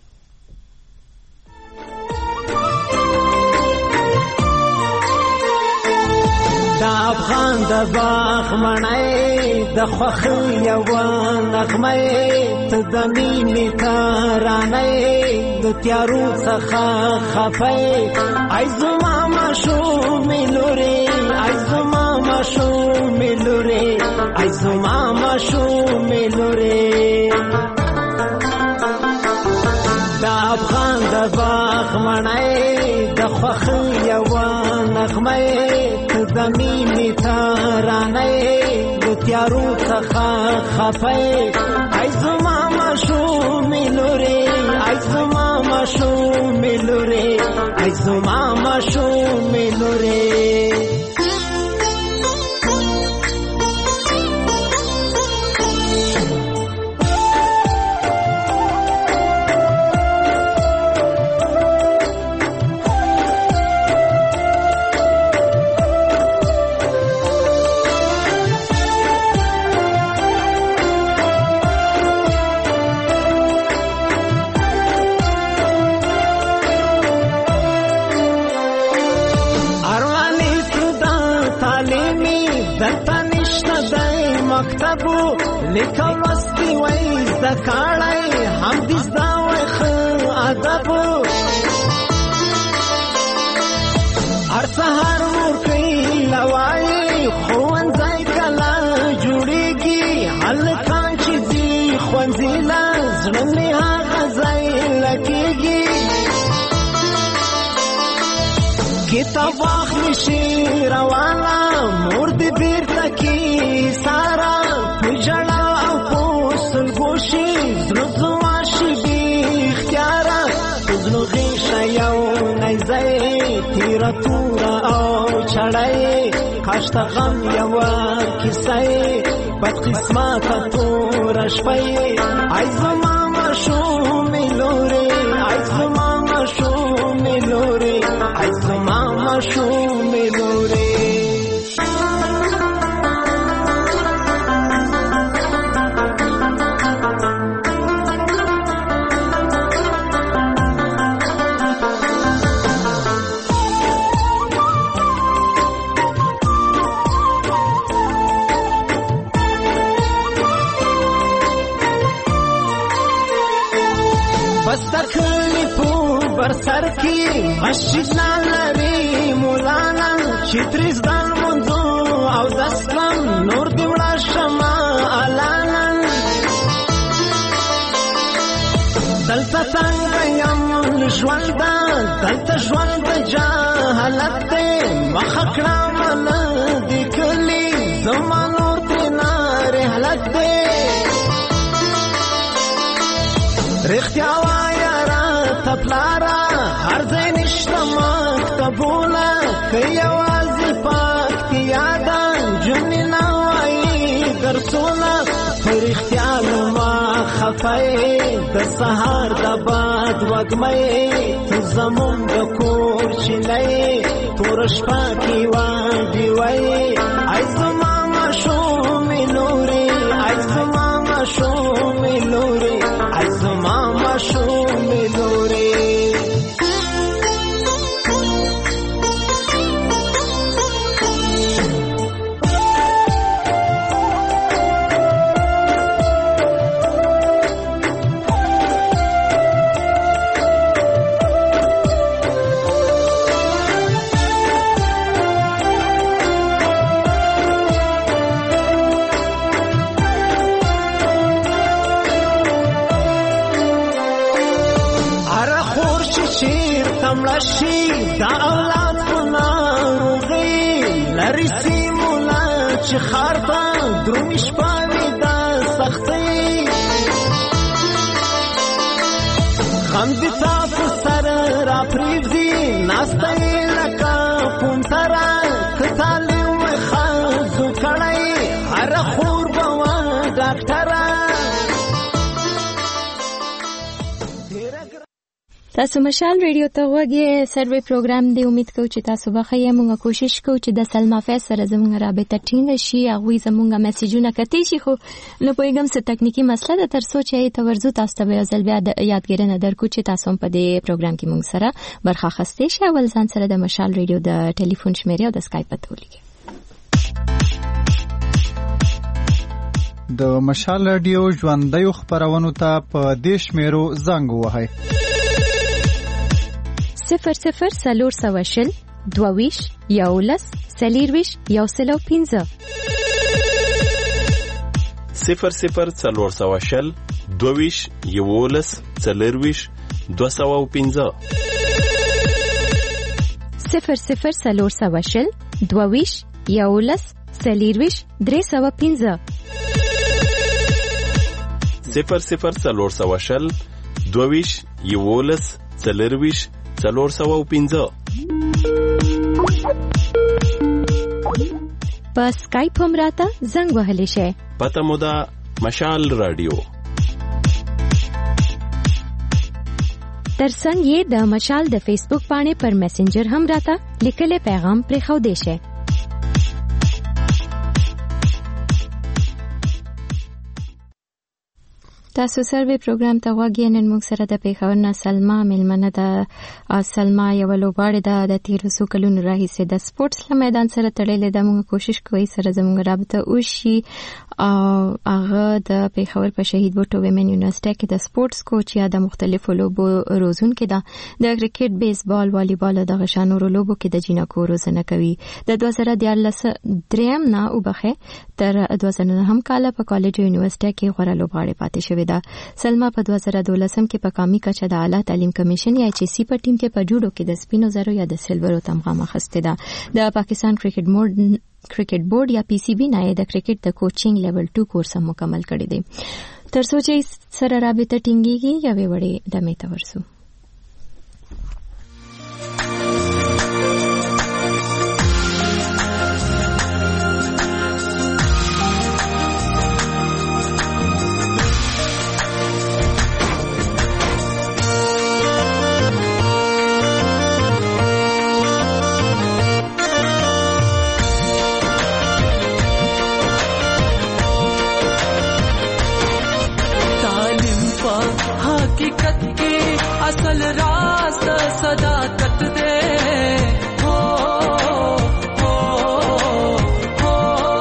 Speaker 3: دا افغان د باغ مړی د خوښۍ یوه نغمه ته د مینې ترانه د تیارو څخه خفه ای زما ماشومې لورې ای زما ماشومې لورې ای زما ماشومې لورې دا افغان د باغ مړی د خوښۍ یوه نغمه د مینې ترانه د تیارو څخه خفه ای زما ماشومې لورې ای زما ماشومې لورې ای زما ماشومې لورې لیکل لوستی وای زده کړی هم دې زده وای ښه ادب هر سهار ورکوي لوایي ښوونځی کله جوړېږي هلکان چې ځي ښوونځي له زړه مې هغه ځای لګېږي کتاب واخلي شي روانه مور دې بېرته کي ساره جړا او پوسل ګوشي زړه زما شي بې اختیاره زړه غیشه یو نیزی تیره توره او چړی کاش ته غم یوه کیسه بد قسمته توره شپی ای زما ماشومې لورې ای زما ماشومې لورې ای زما ماشومې لورې سر کی مسجد لري مولانا چې تریز دل منځو او دسلم نور دی وړه شمع الانا دلته څنګه یم ژوند دلته ژوند د جهالت دی مخه کړه من د کلي زما نور ترې رحلت دی رښتیا وایه راته پلاره هر ځای نشته مکتبونه که یوازې پکتیا ده نجونې نه وایي درسونه په رښتیا لما خفه د سهار د باد وږمۍ ته زمونږ د کور چینۍ توره شپه کې واډې وایي ای زما ماشومې لورې ای زما ماشومې لورې ای زما ماشومې لورې چې خار په درومي شپه وي د سختۍ غم دې تاسو سره را پرېږدي ناسته یې لکه پوم سره که تعلیم وي ښځو کړی هره خور به وه ډاکټره.
Speaker 12: تاسو مشال ریډیو ته وګورئ سروې پروګرام دی. امید کوم چې تاسو به ښه موږ کوشش کوو چې د سلما فیض سره زموږ رابطه ټینګه شي. هغه زموږ میسجونه کتی شي خو نو پوهیږم څه تکنیکی مسله ده تر څو چې تورزو تاسو ته یو ځل بیا د یادګیرنه درکو چې تاسو په دې پروګرام کې موږ سره برخه اخیستئ شئ. اول ځان سره د مشال ریډیو د ټلیفون شمیرې او د اسکایپ پته ولیکئ.
Speaker 6: د مشال ریډیو ژوندۍ خبرونو ته په دې شمیرو زنګ ووهئ:
Speaker 12: صفر صفر سلور سوه شل دوه یولس څلېرویشت یو سل او پنځه
Speaker 11: صفر صفر سلور سوه شل دوه یولس څلېرویشت دوه سوه او پنځه
Speaker 12: صفر صفر سلور سوه شل دوه یولس څلېرویشت درې سوه پنځه
Speaker 11: صفر صفر سلور سوه شل دوه یولس څلېرویشت څلور سوه او پنځه
Speaker 12: په اسکایپ هم راته زنګ وهلی شئ.
Speaker 11: پته مو ده مشال رادیو.
Speaker 12: ترڅنګ یې د مشال د فیسبوک پاڼې پر میسنجر هم راته لیکلی پیغام پرېښودی شئ. تاسو سروې پروګرام ته غوږی. نن موږ سره د پیښور نه سلما میلمنه ده. سلما یو لوبغاړې ده د تیرو څو کلونو راهیسې د سپورټس له میدان سره تړلې ده. موږ کوشش کوو سره زموږ رابطه وشي. هغه د پیښور په شهید بوټو ویمن یونیورسيټي کې د سپورټس کوچ یا د مختلفو لوبو روزونکې ده. د کرکټ، بیسبال، والیبال او د غشانورو لوبو کې د جینکو روزنه کوي. د دوه زره دیارلس دریم نه وبخه تر دوه زره نهم کال په کالج یونیورسيټي کې غوړه لوبغاړې پاتې شوې ده. سلما په دوه زره دولسم کې په قومي کچه د اعلی تعلیم کمیشن یا ایچ سی په ټیم کې په جوډو کې د سپینو زرو یا د سلورو تمغه اخیسته ده. د پاکستان کرکټ بورډ کرکټ بورډ یا پی سی بی نه د کرکټ د کوچینګ لیول ټو کورس مکمل کړی دی. تر څو چې سره رابطه ټینګیږي یا وړي د میته ورسو.
Speaker 7: اصل راز صداقت دے ہو ہو ہو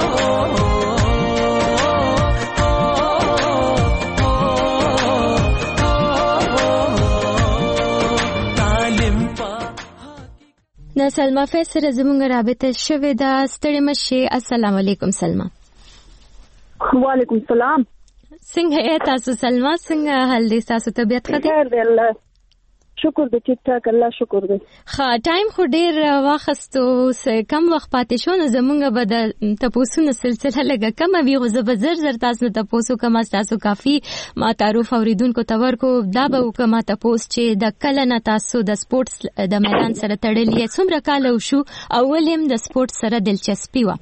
Speaker 7: تعلیم پا
Speaker 12: نه سلما فیض سره زموږ رابطه شوې ده. ستړي مشي. السلام علیکم سلما.
Speaker 9: وعلیکم السلام.
Speaker 12: څنګه یې تاسو سلما؟ څنګه حال دی تاسو؟ طبيعت ښه دی؟
Speaker 9: خیر دی الله شکر دې ټیک ټاک الله شکر دې.
Speaker 12: ښه ټایم خو ډیر واخستو کم وخت پاتې شو نو زمونږ به د تپوسونو سلسله لګه کم وی غو زه به زر زر تاسو تپوسو کم تاسو کافي ما تعارف اوریدونکو تور کو دا به وکما تپوس چې د کله نه تاسو د سپورتس د میدان سره تړلې څومره کال شو اولم د سپورت سره دلچسپي و؟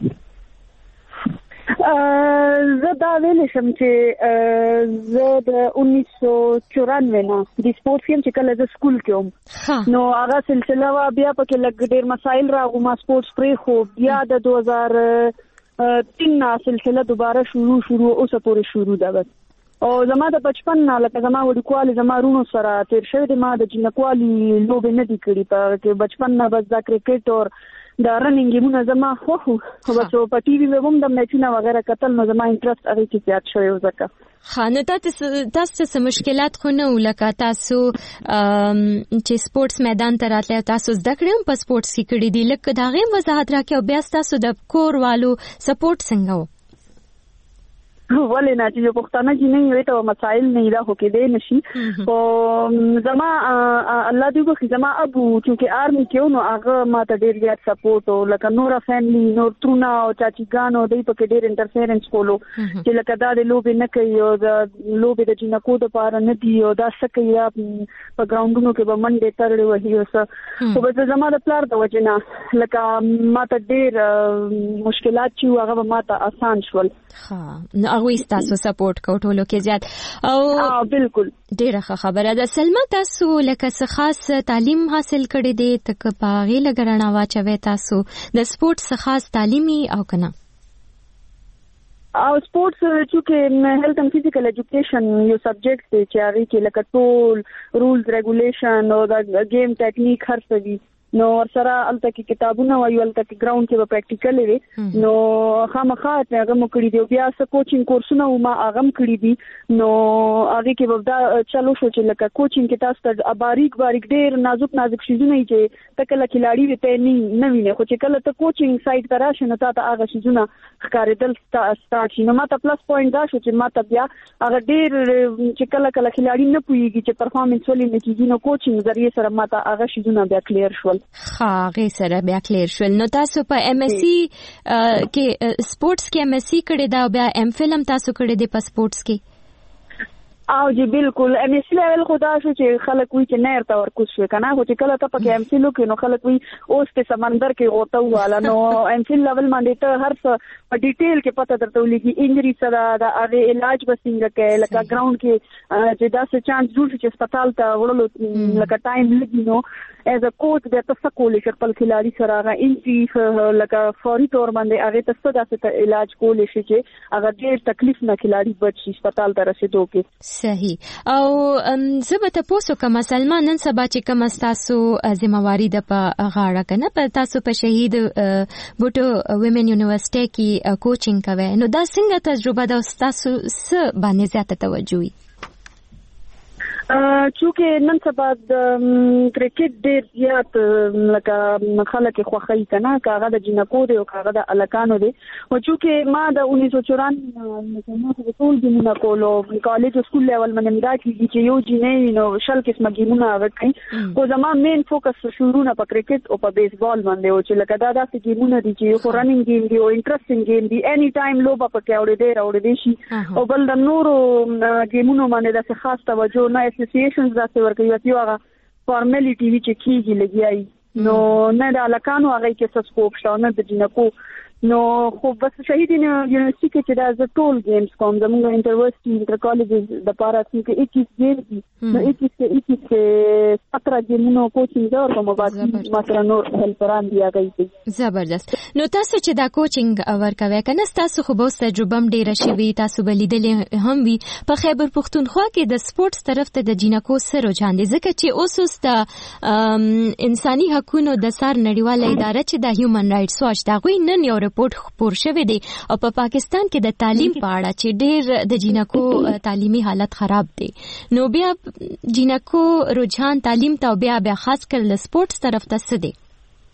Speaker 9: زه دا ویل شم چې زه د انیس سو چورانوے نه د سپورت فیم چې کله د سکول کې وم نو هغه سلسله وا بیا پکې لګ ډیر مسائل راغو ما سپورتس پرې خو بیا د دو هزار تین سلسله دوباره شروع شروع اوسه پورې شروع ده او زما د بچپن نه لکه زما وړوکوالي زما رونو سره تیر شوی دی. ما د جنکوالي لوبې نه دي کړې په بچپن نه بس دا کرکټ او دا رننګ ګیمونه زما خو خو بس په ټي وي ووم د میچونه وغیرہ کتل نو زما انټرست هغه کې زیات شوی و ځکه
Speaker 12: خانه تاسو تاسو مشکلات خو نه ولکه تاسو چې سپورتس میدان ته راتلئ تاسو زده کړم په سپورتس کې کړی دی لکه دا غي وضاحت راکې او بیا تاسو د کور والو سپورت څنګه و؟
Speaker 9: ولې نه چې پښتانه چې نه وي ته مسائل نه دا هو کې دی نشي او زما الله دې کو زما ابو چې آرمي کې نو هغه ما ته ډېر زیات سپورټ او لکه نور فیملی نور ترونه او چاچیګانو دوی په کې ډېر انټرفیرنس کولو چې لکه دا د لوبې نه کوي او د لوبې د جنکو د پاره نه دی او دا څه کوي په ګراوندونو کې به منډې ترړې وهي اوس خو به زما د پلار د وجه نه لکه ما ته ډېر مشکلات چې هغه ما ته آسان شول.
Speaker 12: ها نو هغه تاسو سپورټ کوو ټولو کې زیات او
Speaker 9: بالکل
Speaker 12: ډېره ښه خبره ده. سلمہ تاسو لکه څه خاص تعلیم حاصل کړی دی تک په هغې لږ رڼا واچوئ تاسو د سپورټ څه خاص تعلیمي او که نه؟
Speaker 9: او سپورټس چې هیلث اینڈ فزیکل ایجوکیشن یو سبجیکټ دی چې هغې کې لکه ټول رولز ریګولیشن او د گیم ټیکنیک هر څه وي نو ورسره هلته کې کتابونه وایو هلته کې ګراوند کې به پریکټیکل وي نو خامخا هغه مو کړي دي بیا څه کوچینګ کورسونه ما هغه هم کړي دي نو هغې کې به دا چلو شو چې لکه کوچینګ کې تاسو ته باریک باریک ډېر نازک نازک شیزونه وي چې ته کله کلاړي وي ته نه وینې خو چې کله ته کوچینګ سایډ ته راشې نو تا ته هغه شیزونه ښکارېدل سټارټ شي نو ما ته پلس پوینټ دا شو چې ما ته بیا هغه ډېر چې کله کله کلاړي نه پوهېږي چې پرفارمنس ولې نه کېږي نو کوچینګ ذریعې سره ما ته هغه شیزونه بیا کلیر شول.
Speaker 12: ها هغې سره بیا کلیر شول. نو تاسو په ایم ایس سی کې سپورټس کې ایم ایس سی کړی دا او بیا ایم فل هم تاسو کړی دی په سپورټس کې؟
Speaker 9: او جی بالکل ایم ایس سی لیول خدا شو چې خلک وی چې نیر ته ورکوز شو کنه خو چې کله ته پکې ایم فل وکړې نو خلک وی اوس په سمندر کې غوطه واله نو ایم فل لیول باندې ته هر څه په ډیټیل کې پته درته ولګي انجری سره د هغې علاج به څنګه کوي لکه ګراوند کې چې داسې چانس جوړ شي چې هسپتال ته وړلو لکه ټایم لګي نو ایز ا کوچ بیا ته څه کولی شي خپل کھلاړي سره هغه انجری لکه فوري طور باندې هغې ته څه داسې علاج کولی شي چې هغه ډېر تکلیف نه کھلاړي بچ شي هسپتال ته رسېدو کې.
Speaker 12: صحیح. او زه به تاسو کوم سلمان نن سبا چې کوم تاسو ذمہواری ده په غاړه کنه په تاسو په شهید بوټو ویمن یونیورسيټي کې کوچینګ کوي نو دا څنګه تجربه ده تاسو څه باندې زیاته توجه وي؟
Speaker 9: چونکه نن سبا د کرکټ ډېر زیات لکه خلک خوښوي کنه کاغه د جنکو دی او کاغه د الکانو دی او چونکه ما د انیس سو چورانوي ما په ټول ګیمونه کولو کالج او سکول لیول باندې دا کیږي چې یو جنې نو شل قسمه ګیمونه وکړي خو زما مین فوکس شروع نه په کرکټ او په بیسبال باندې او چې لکه دا داسې ګیمونه دي چې یو رننګ گیم دی او انټرېسټینګ گیم دی اني ټایم لوبه پکې اورې دی راوړې دی شي او بل د نورو ګیمونو باندې د خاص توجه نه اسوسییشنز داسې ورکوي چې هغه فارمالیټي وی چې کیږي لګیایي نو نه د الکانو هغه کې څه سکوپ شته نه د جنکو نو خو بس شهید یونیورسيټي کې چې دا ز ټول گیمز کوم زموږ انټرورسيټي انټر کالجز د پاره چې اکیس گیم دي نو اکیس کې اکیس کې ستره گیمونو کوچینګ دا ورته مبادله مثلا نور هلپران دی هغه
Speaker 12: زبردست. نو تاسو چې دا کوچینګ ورکوي کنه تاسو خو به تجربه هم ډیره شوي تاسو به لیدلې هم وي په خیبر پښتونخوا کې د سپورټس طرف ته د جنکو سره رجحان دي ځکه چې اوس اوس د انساني حقوقو د سر نړیواله اداره چې د هیومن رائټس واچ دا غوي نن یو رپورټ خپور شوی دی او په پاکستان کې د تعلیم په اړه چې ډېر د جنکو تعلیمي حالت خراب دی نو بیا جنکو رجحان تعلیم ته بیا بیا خاص کر له سپورټس طرف ته څه دی؟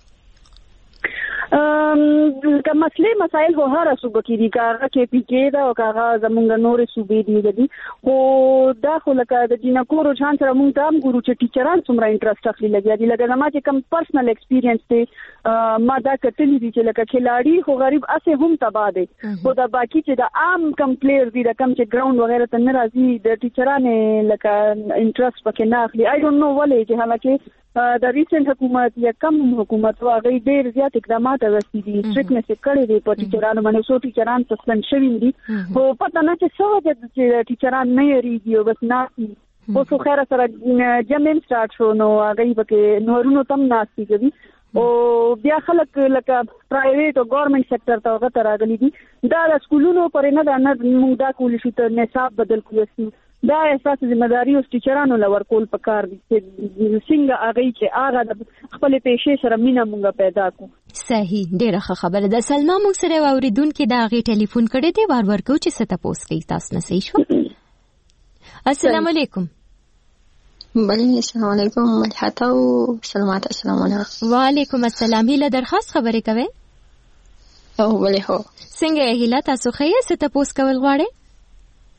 Speaker 9: ام که مسلې مسائل هو هر صوبه کې دي کاغه کې پیکې دا او کاغه زمونږ نورې صوبې دي خو دا خو لکه د جنکو رجحان سره مونږ ته هم ګورو چې ټیچران څومره انټرست اخلي لګیا دي لکه زما چې کم پرسنل ایکسپیرینس دی ما دا کتلی دي چې لکه کھلاړي خو غریب اسه هم تبا دي خو دا باقي چې د عام کم پلیئر دي د کم چې ګراوند وغیرہ ته نه راځي د ټیچرانو لکه انټرست پکې نه اخلي آی ډونټ نو ولې چې حالکه د ریسنت حکومت یا کم حکومت واغې ډېر زیات اقدامات وکړي دي سټریکټنس کړي دي په ټیچرانو باندې سو ټیچران سسپند شوي دي خو پته نه چې څه وجه چې ټیچران نه یریږي او بس ناسي اوس خو خیر سره جمع سٹارټ شو نو هغه پکې نورونو تم ناسي کوي او بیا خلک لکه پرایویټ او ګورنمنت سېکټر ته هغه راغلي دي دا د سکولونو پرې نه دا نه موږ دا کولی شو ته نصاب بدل کړو دا احساس ذمہداري او ټیچرانو لور کول پکار دي چې څنګه هغه چې هغه خپل پیښې سره مینا مونږه پیدا کو.
Speaker 12: صحیح ډیره ښه خبره ده. سلمہ موږ سره اوریدونکو دا غي ټلیفون کړی دی وار ورکو چې ست پوس کوي تاسو نه صحیح شو. السلام علیکم.
Speaker 10: بله السلام علیکم ملحته او سلامات السلام علیکم.
Speaker 12: وعلیکم السلام. هیله درخواست خبرې کوي؟
Speaker 10: او بله هو.
Speaker 12: څنګه هیله تاسو خیر ست پوس کول غواړئ؟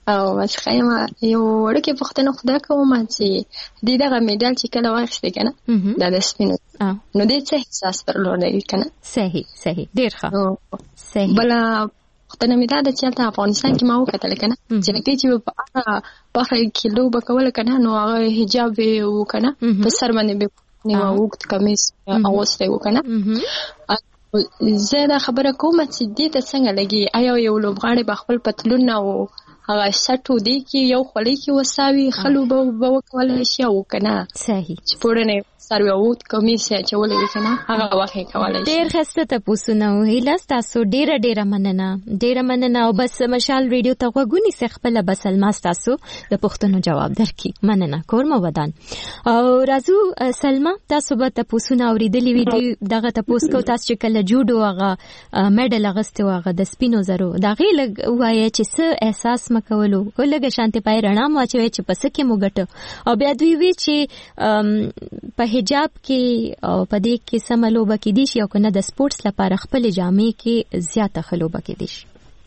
Speaker 10: او بس خیمه یو ورکه پختنه خدا کوم چې دې دغه میډال چې کله واخیسته کنه دا د سپینو نو دې څه احساس درلودل کنه
Speaker 12: صحیح صحیح ډیر ښه صحیح
Speaker 10: بلا پختنه میډال چې تل افغانستان کې ما وکړل کنه چې نکته چې په هغه په هغه کیلو بکول کنه نو هغه حجاب و کنه په سر باندې به نیو وخت کمیس اوسته و کنه زه دا خبره کوم چې دې ته څنګه لګي آیا یو لوبغاړي په خپل پتلون او هغه سټو دی کې یو خولي کې وساوي خلو به وکول شي او کنه
Speaker 12: صحیح
Speaker 10: چې پورنه سروي او کمیسه چې ولې کنه هغه واخې کولای شي
Speaker 12: ډیر خسته ته پوسونه هیله تاسو ډیره ډیره مننه ډیره مننه او بس مشال ریډیو ته وګونی څه خپل بسل ما تاسو د پښتنو جواب درکې مننه کورم ودان او رازو سلمہ تاسو به ته پوسونه اوریدلی ویډیو دغه ته پوس کو تاسو چې کله جوډو هغه میډل اغسته هغه د سپینو زرو دا غیل وایي چې څه احساس مکولو ولګه شانتي پای رڼا مو چې چې پس کې مو ګټه او بیا دوی وی چې په حجاب کې او په دې کې سملوبه کې دي شي او کنه د سپورتس لپاره خپل جامې کې زیاته خلوبه کې دي شي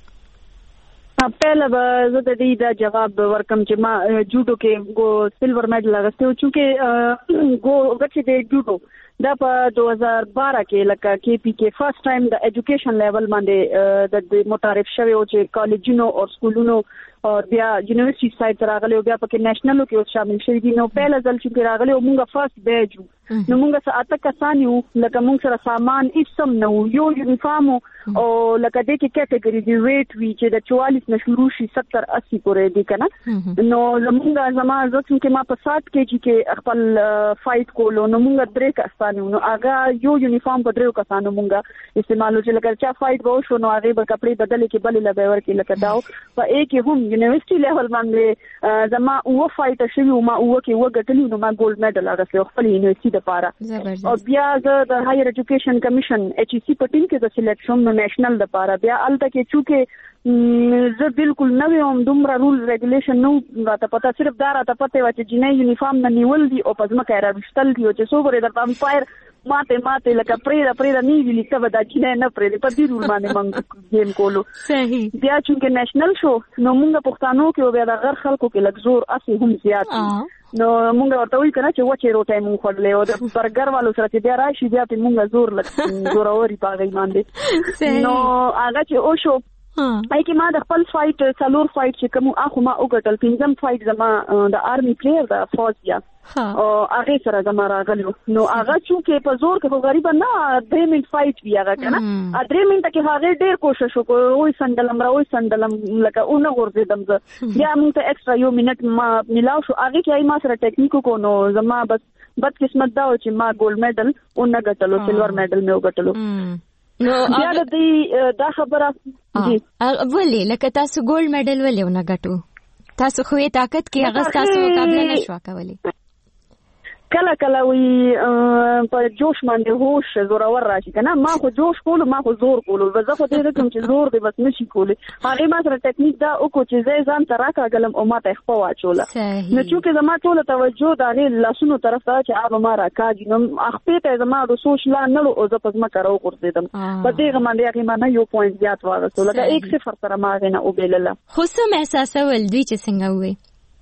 Speaker 9: پہلا زه د دې دا جواب ورکم چې ما جوډو کې ګو سلور میډل اغسته چې کې ګو غچې د جوډو دا په دو هزار بارہ کې لکه کې پی کې فرست ټایم د ایجوکیشن لیول باندې د متعارف شوی او چې کالجونو او سکولونو او بیا یونیورسيټي سایت راغلی او بیا پکې نېشنلو کې شامل شوی دي نو پهل ځل چې راغلی او موږ فرست بیچ نو موږ سره اته کسان یو لکه موږ سره سامان هیڅ نو یو یونیفارم او لکه د کې کټګوري دی ویټ وی چې د چوالیس نه شروع شي ستر اسی پورې دی کنه نو موږ زما ځکه چې ما په سات کې چې خپل فایټ کولو نو موږ درې کسان نو هغه یو یونیفارم په درو کسانو موږ استعمالو چې لکه چا فایټ وو شو نو هغه به کپڑے بدل کې بل لبه ور کې لکه داو په یک هم یونیورسيټي لیول باندې زما او فایټ شوی ما او کې وګټلی نو ما ګولډ میډل راغلی خپل یونیورسيټي لپاره او بیا د هایر ایجوکیشن کمیشن ایچ ای سی پټین کې د سلیکشن نو نېشنل لپاره بیا الته کې چونکه زه بالکل نو یم دومره رول ریګولیشن نو راته پته صرف دا راته پته و چې جنې یونیفارم نه نیول دي او پزما کې راوښتل دي او چې څو بره د پامپایر ماته ماته لکه پرې پرې نه ویلي ته دا جنې نه پرې په دې رول باندې مونږ گیم کولو
Speaker 12: صحیح
Speaker 9: بیا چې نېشنل شو نو مونږ پښتانو کې بیا د غیر خلکو کې لږ زور اسی هم زیات نو مونږ ورته وی کنه چې وچه روټه مونږ خورلې او د برګر والو سره چې بیا راشي بیا په مونږ زور لګ زور اوري پاغې باندې نو هغه چې او شو پای کې ما د خپل فایټ څلور فایټ چې کوم اخو ما وګټل پنځم فایټ زما د آرمي پلیئر د فوج یا او هغه سره زما راغلو نو هغه چې په زور کې غریب نه درې منټ فایټ وی هغه کنه ا درې منټ کې هغه ډېر کوشش وکړ وای سندلم راوي سندلم لکه او نه ورزیدم زه بیا موږ ته ایکسترا یو منټ ما ملاو شو هغه کې ما سره ټیکنیکو کو نو زما بس بد قسمت دا چې ما ګولډ میډل او نه ګټلو سلور میډل مې وګټلو نو بیا د دې دا خبره جی
Speaker 12: ولې لکه تاسو ګولډ میډل ولې ونه ګټو تاسو خو یې طاقت کې هغه تاسو مقابله نشو کولای
Speaker 9: کله کله وی په جوش باندې هوش زورور راشي کنه ما خو جوش کولو ما خو زور کولو زه خو دې کوم چې زور دې بس نشي کولی هغه ما سره ټیکنیک دا او کو چې زه ځان تر راکاګلم او ما ته خو واچوله نو چې زما ټول توجه دا غي لاسونو طرف ته چې هغه ما راکاږي نو اخپې ته زما د سوچ لا نه او زه پس ما کارو ورزیدم په دې باندې هغه ما نه یو پوینټ زیات واغسته لکه یک صفر سره ما غنه او بیلله
Speaker 12: خو سم احساس ول دوی چې څنګه وي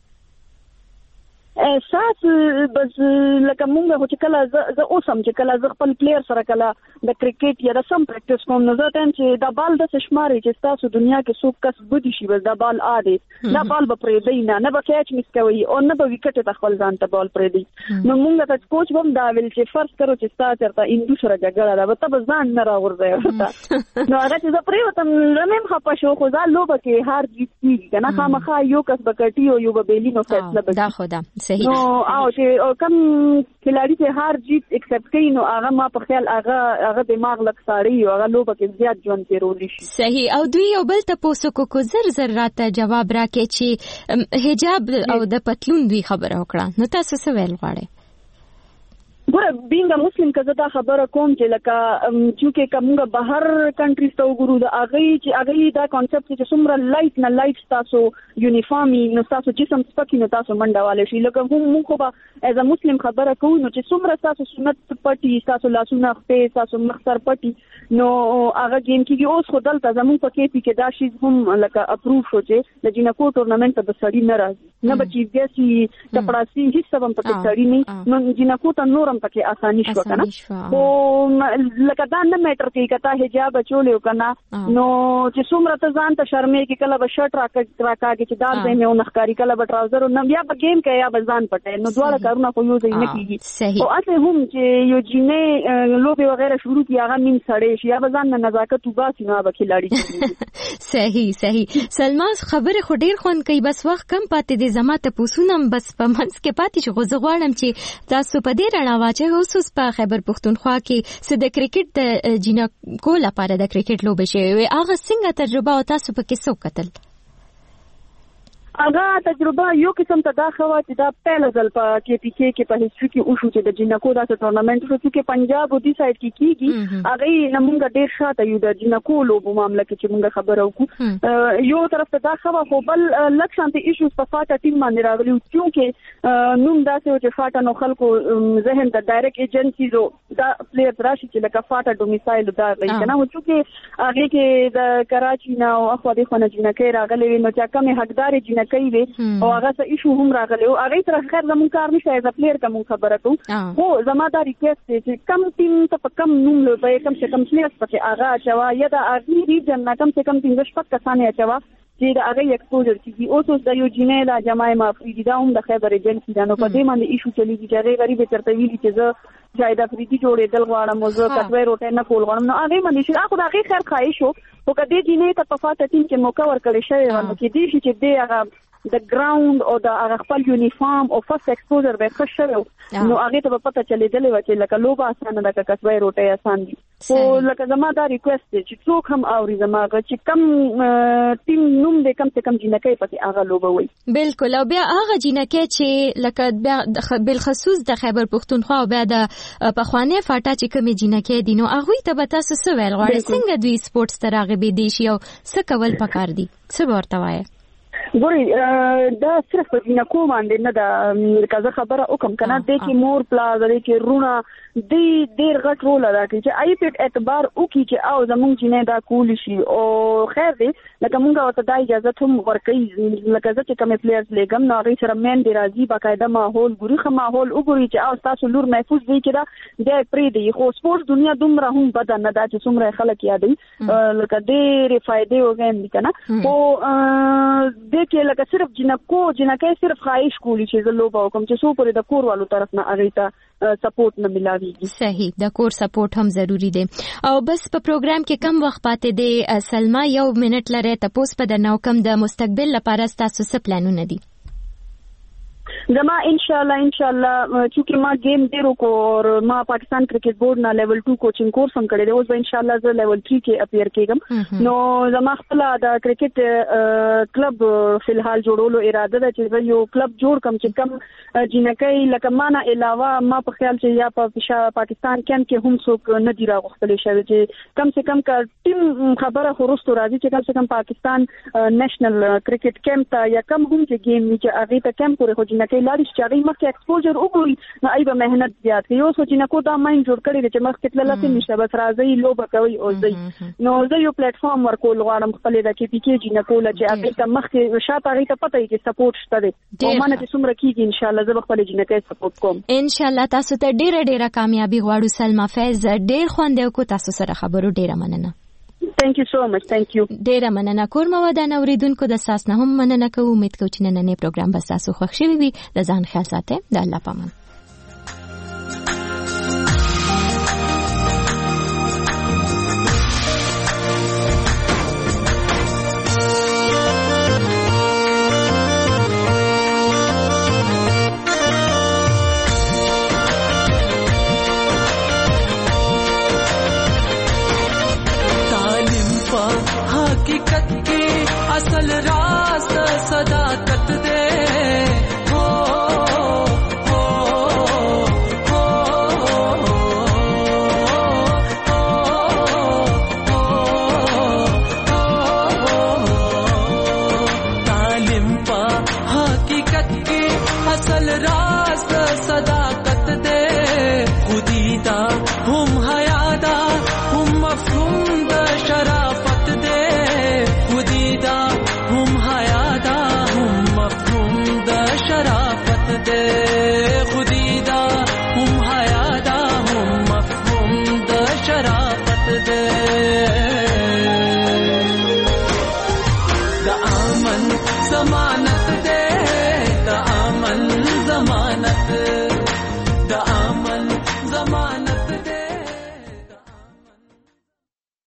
Speaker 9: احساس بس لکه مونږ چې کله زه اوسم چې کله زه خپل پلیئر سره کله د کرکټ یا د سم پریکټیس کوم نو زه ټایم چې دا بال د شماري چې تاسو دنیا کې څوک کس بودی شي بس دا بال آدي دا بال به پرې دی نه نه به کېچ مس کوي او نه به وکټ ته خپل ځان ته بال پرې دی نو مونږ ته کوچ هم دا ویل چې فرض کړو چې تاسو چرته انډو سره جګړه ده به تاسو ځان نه راوړځي نو هغه چې زه پرې وتم لمم خپه شو خو ځا لوبه کې هار جیت کیږي کنه خامخا یو کس بکټي او یو به بیلی نو فیصله به
Speaker 12: دا خدا
Speaker 9: نو او چې کوم کلاړي چې هار جیت ایکسپټ کوي نو هغه ما په خیال هغه هغه دماغ لک ساړي او هغه لوبه کې زیات ژوند تیرول شي
Speaker 12: صحیح او دوی یو بل ته پوسو کو زر زر راته جواب راکې چې حجاب او د پتلون دوی خبره وکړه نو تاسو څه ویل غواړئ
Speaker 9: ګوره بینګ مسلم کزه دا خبره کوم چې لکه چې کومه بهر کنټریز ته وګورو دا هغه چې هغه دا کانسپټ چې څومره لایټ نه لایټ تاسو یونیفارمي نو تاسو جسم سپکی نو تاسو منډه والے شي لکه هم موږ خو به ایز ا مسلم خبره کوو نو چې څومره تاسو سنت پټي تاسو لاسونه په تاسو مخسر پټي نو هغه گیم کې اوس خو دلته زموږ په کې کې دا شی هم لکه اپروف شو چې د جنکو ټورنمنت ته د سړی نه راځي نه بچی ګسی کپڑا سي هیڅ څه هم پکې سړی نه نو جنکو ته نورم پکې اساني شو کنه او لکه دا نه میټر کوي کته حجاب چولې کنه نو چې څومره ته ځان ته شرمې کې کله به شرټ راکا راکاږي چې دال به نه نخکاری کله به ټراوزر نو بیا په گیم کې یا به ځان پټه نو دواړه کارونه خو یو ځای نه کیږي او اته هم چې یو جینې لوبي وغیرہ شروع کی هغه نیم سړې شي یا به ځان نه نزاکت وباسي نو به کھلاړي
Speaker 12: صحیح صحیح سلماز خبره خو ډیر خون کوي بس وخت کم پاتې دي زماته پوسونم بس په منځ کې پاتې شو غوړم چې تاسو په دې رڼا واچي اوس په خیبر پختونخوا کې سده کرکټ د جنکو لپاره د کرکټ لوبه شي هغه څنګه تجربه او تاسو په کې څو کتل
Speaker 9: هغه تجربه یو قسم ته دا خوا چې دا پهل ځل په کې پی کې کې په هیڅ کې او شو چې د جنکو دا ټورنمنت شو چې پنجاب او دی سایډ کې کیږي هغه نمونګه ډیر شاته یو د جنکو لوبو معاملې کې چې مونږ خبرو کو یو طرف ته دا خوا خو بل لک شانتي ایشوز په فاټا ټیم باندې راغلي چې نوم دا چې فاټا نو خلکو ذهن د ډایرکټ ایجنسیزو دا پلیئر راشي چې لکه فاټا ډومیسایل دا غي کنه و چې هغه کې د کراچي نه او اخو د خونه جنکې راغلي نو چې کومه حقدار جنکې کوي او هغه څه ایشو هم راغلی او هغه تر خیر زمون کار نشي از پلیر کوم خبره کوم خو زما دا ریکوست چې کم ټیم ته کم نوم له کم څه کم سلیس پکې هغه چوا یا د اغي ریجن نه کم څه کم پنځه شپږ کسانه چوا چې دا هغه ایکسپوژر کیږي او اوس د یو جنې لا جماعه مافریدي دا هم د خیبر ایجنسی دا نو په دې باندې ایشو چلیږي چې هغه غریب چرته ویلي چې زه جایدا فریدي جوړې دل غواړم او زه کټوي روټه نه کول غواړم نو هغه باندې چې هغه د هغه خیر خواهش او کدی جنې ته په فاته ټیم کې موقع ورکړی شوی نو کې دي چې دې هغه د ګراوند او د هغه خپل یونیفارم او فرست ایکسپوژر به ښه شوی نو هغه ته په پته چلیدلې و چې لکه لوبه اسانه ده که کټوي روټه آسان دي او لکه زما دا ریکوست چې څوک هم اوري زما چې کم ټیم نوم دې کم څه کم جنکې پکې هغه لوبه وي
Speaker 12: بالکل او بیا هغه جنکې چې لکه بل خصوص د خیبر پختونخوا او بیا د پخوانی فاټا چې کوم جنکې دي نو هغه ته به تاسو څه ویل غواړئ څنګه دوی سپورتس ته راغبي دي شي او څه کول پکار دي څه ورته وایي
Speaker 9: ګوري دا صرف په جنکو باندې نه دا کزه خبره وکم کنه د کې مور پلاز د کې رونه د ډیر غټ رول ادا کوي چې آی پی اعتبار وکي چې او زمونږ جنې دا کول شي او خیر دی لکه مونږ ورته د اجازه هم ورکړي لکه چې کوم پلیئرز لګم نو هغه سره مین دی راځي باقاعده ماحول ګوري خو ماحول وګوري چې او تاسو لور محفوظ دی چې دا د پری دی خو سپورت دنیا دومره هم بدن نه دا چې څومره خلک یادي لکه ډیر فائدې وګم کنه او د کې لکه صرف جنکو جنکې صرف خواهش کولی چې زه لوبه وکم چې څو پرې د کور والو طرف نه هغه ته سپورټ نه ملاويږي
Speaker 12: صحیح د کور سپورټ هم ضروری دی او بس په پروګرام کې کم وخت پاتې دی سلما یو منټ لري تاسو په د نو کم د مستقبل لپاره تاسو څه پلانونه دي
Speaker 9: زما ان شاء الله ان شاء الله چې ما گیم ډیرو کو او ما پاکستان کرکټ بورډ نه لیول ټو کوچینګ کورس هم کړی دی اوس ان شاء الله زه لیول تھری کې اپیر کېږم نو زما خپل د کرکټ کلب فی الحال جوړولو اراده ده چې یو کلب جوړ کم چې کم جنکې لکه معنا علاوه ما په خیال چې یا په پاکستان کې هم څوک نه دی راغلی شوی چې کم سے کم کا ټیم خبره خورستو راځي چې کم سے کم پاکستان نېشنل کرکټ کیمپ ته یا کم هم چې گیم چې هغه ته کیمپ کوي خو جنکې لاري چې هغه مخکې ایکسپوژر وګوري نو ایبه مهنت زیات کوي اوس چې نکو دا ماین جوړ کړی چې مخکې تل لته نشه بس راځي لوبه کوي او ځي نو زه یو پلیټ فارم ورکول غواړم خپل د کې پی کې جنکو چې هغه ته مخکې شاته هغه ته پته چې سپورټ شته دی او مانه چې څومره کیږي ان شاء الله زه خپل جنکې سپورټ کوم
Speaker 12: ان شاء الله تاسو ته ډیره ډیره کامیابی غواړو سلما فیض ډیر خوندې کو تاسو سره خبرو ډیره مننه
Speaker 9: Thank you so much. Thank you.
Speaker 12: ډیره مننه کور مودان اوریدونکو د ساس نه هم مننه کوم امید کوم چې نن نه پروګرام بس تاسو خوښ شوي وي د ځان خیال ساتئ د الله پامان
Speaker 7: حقیقت کے اصل راز صداقت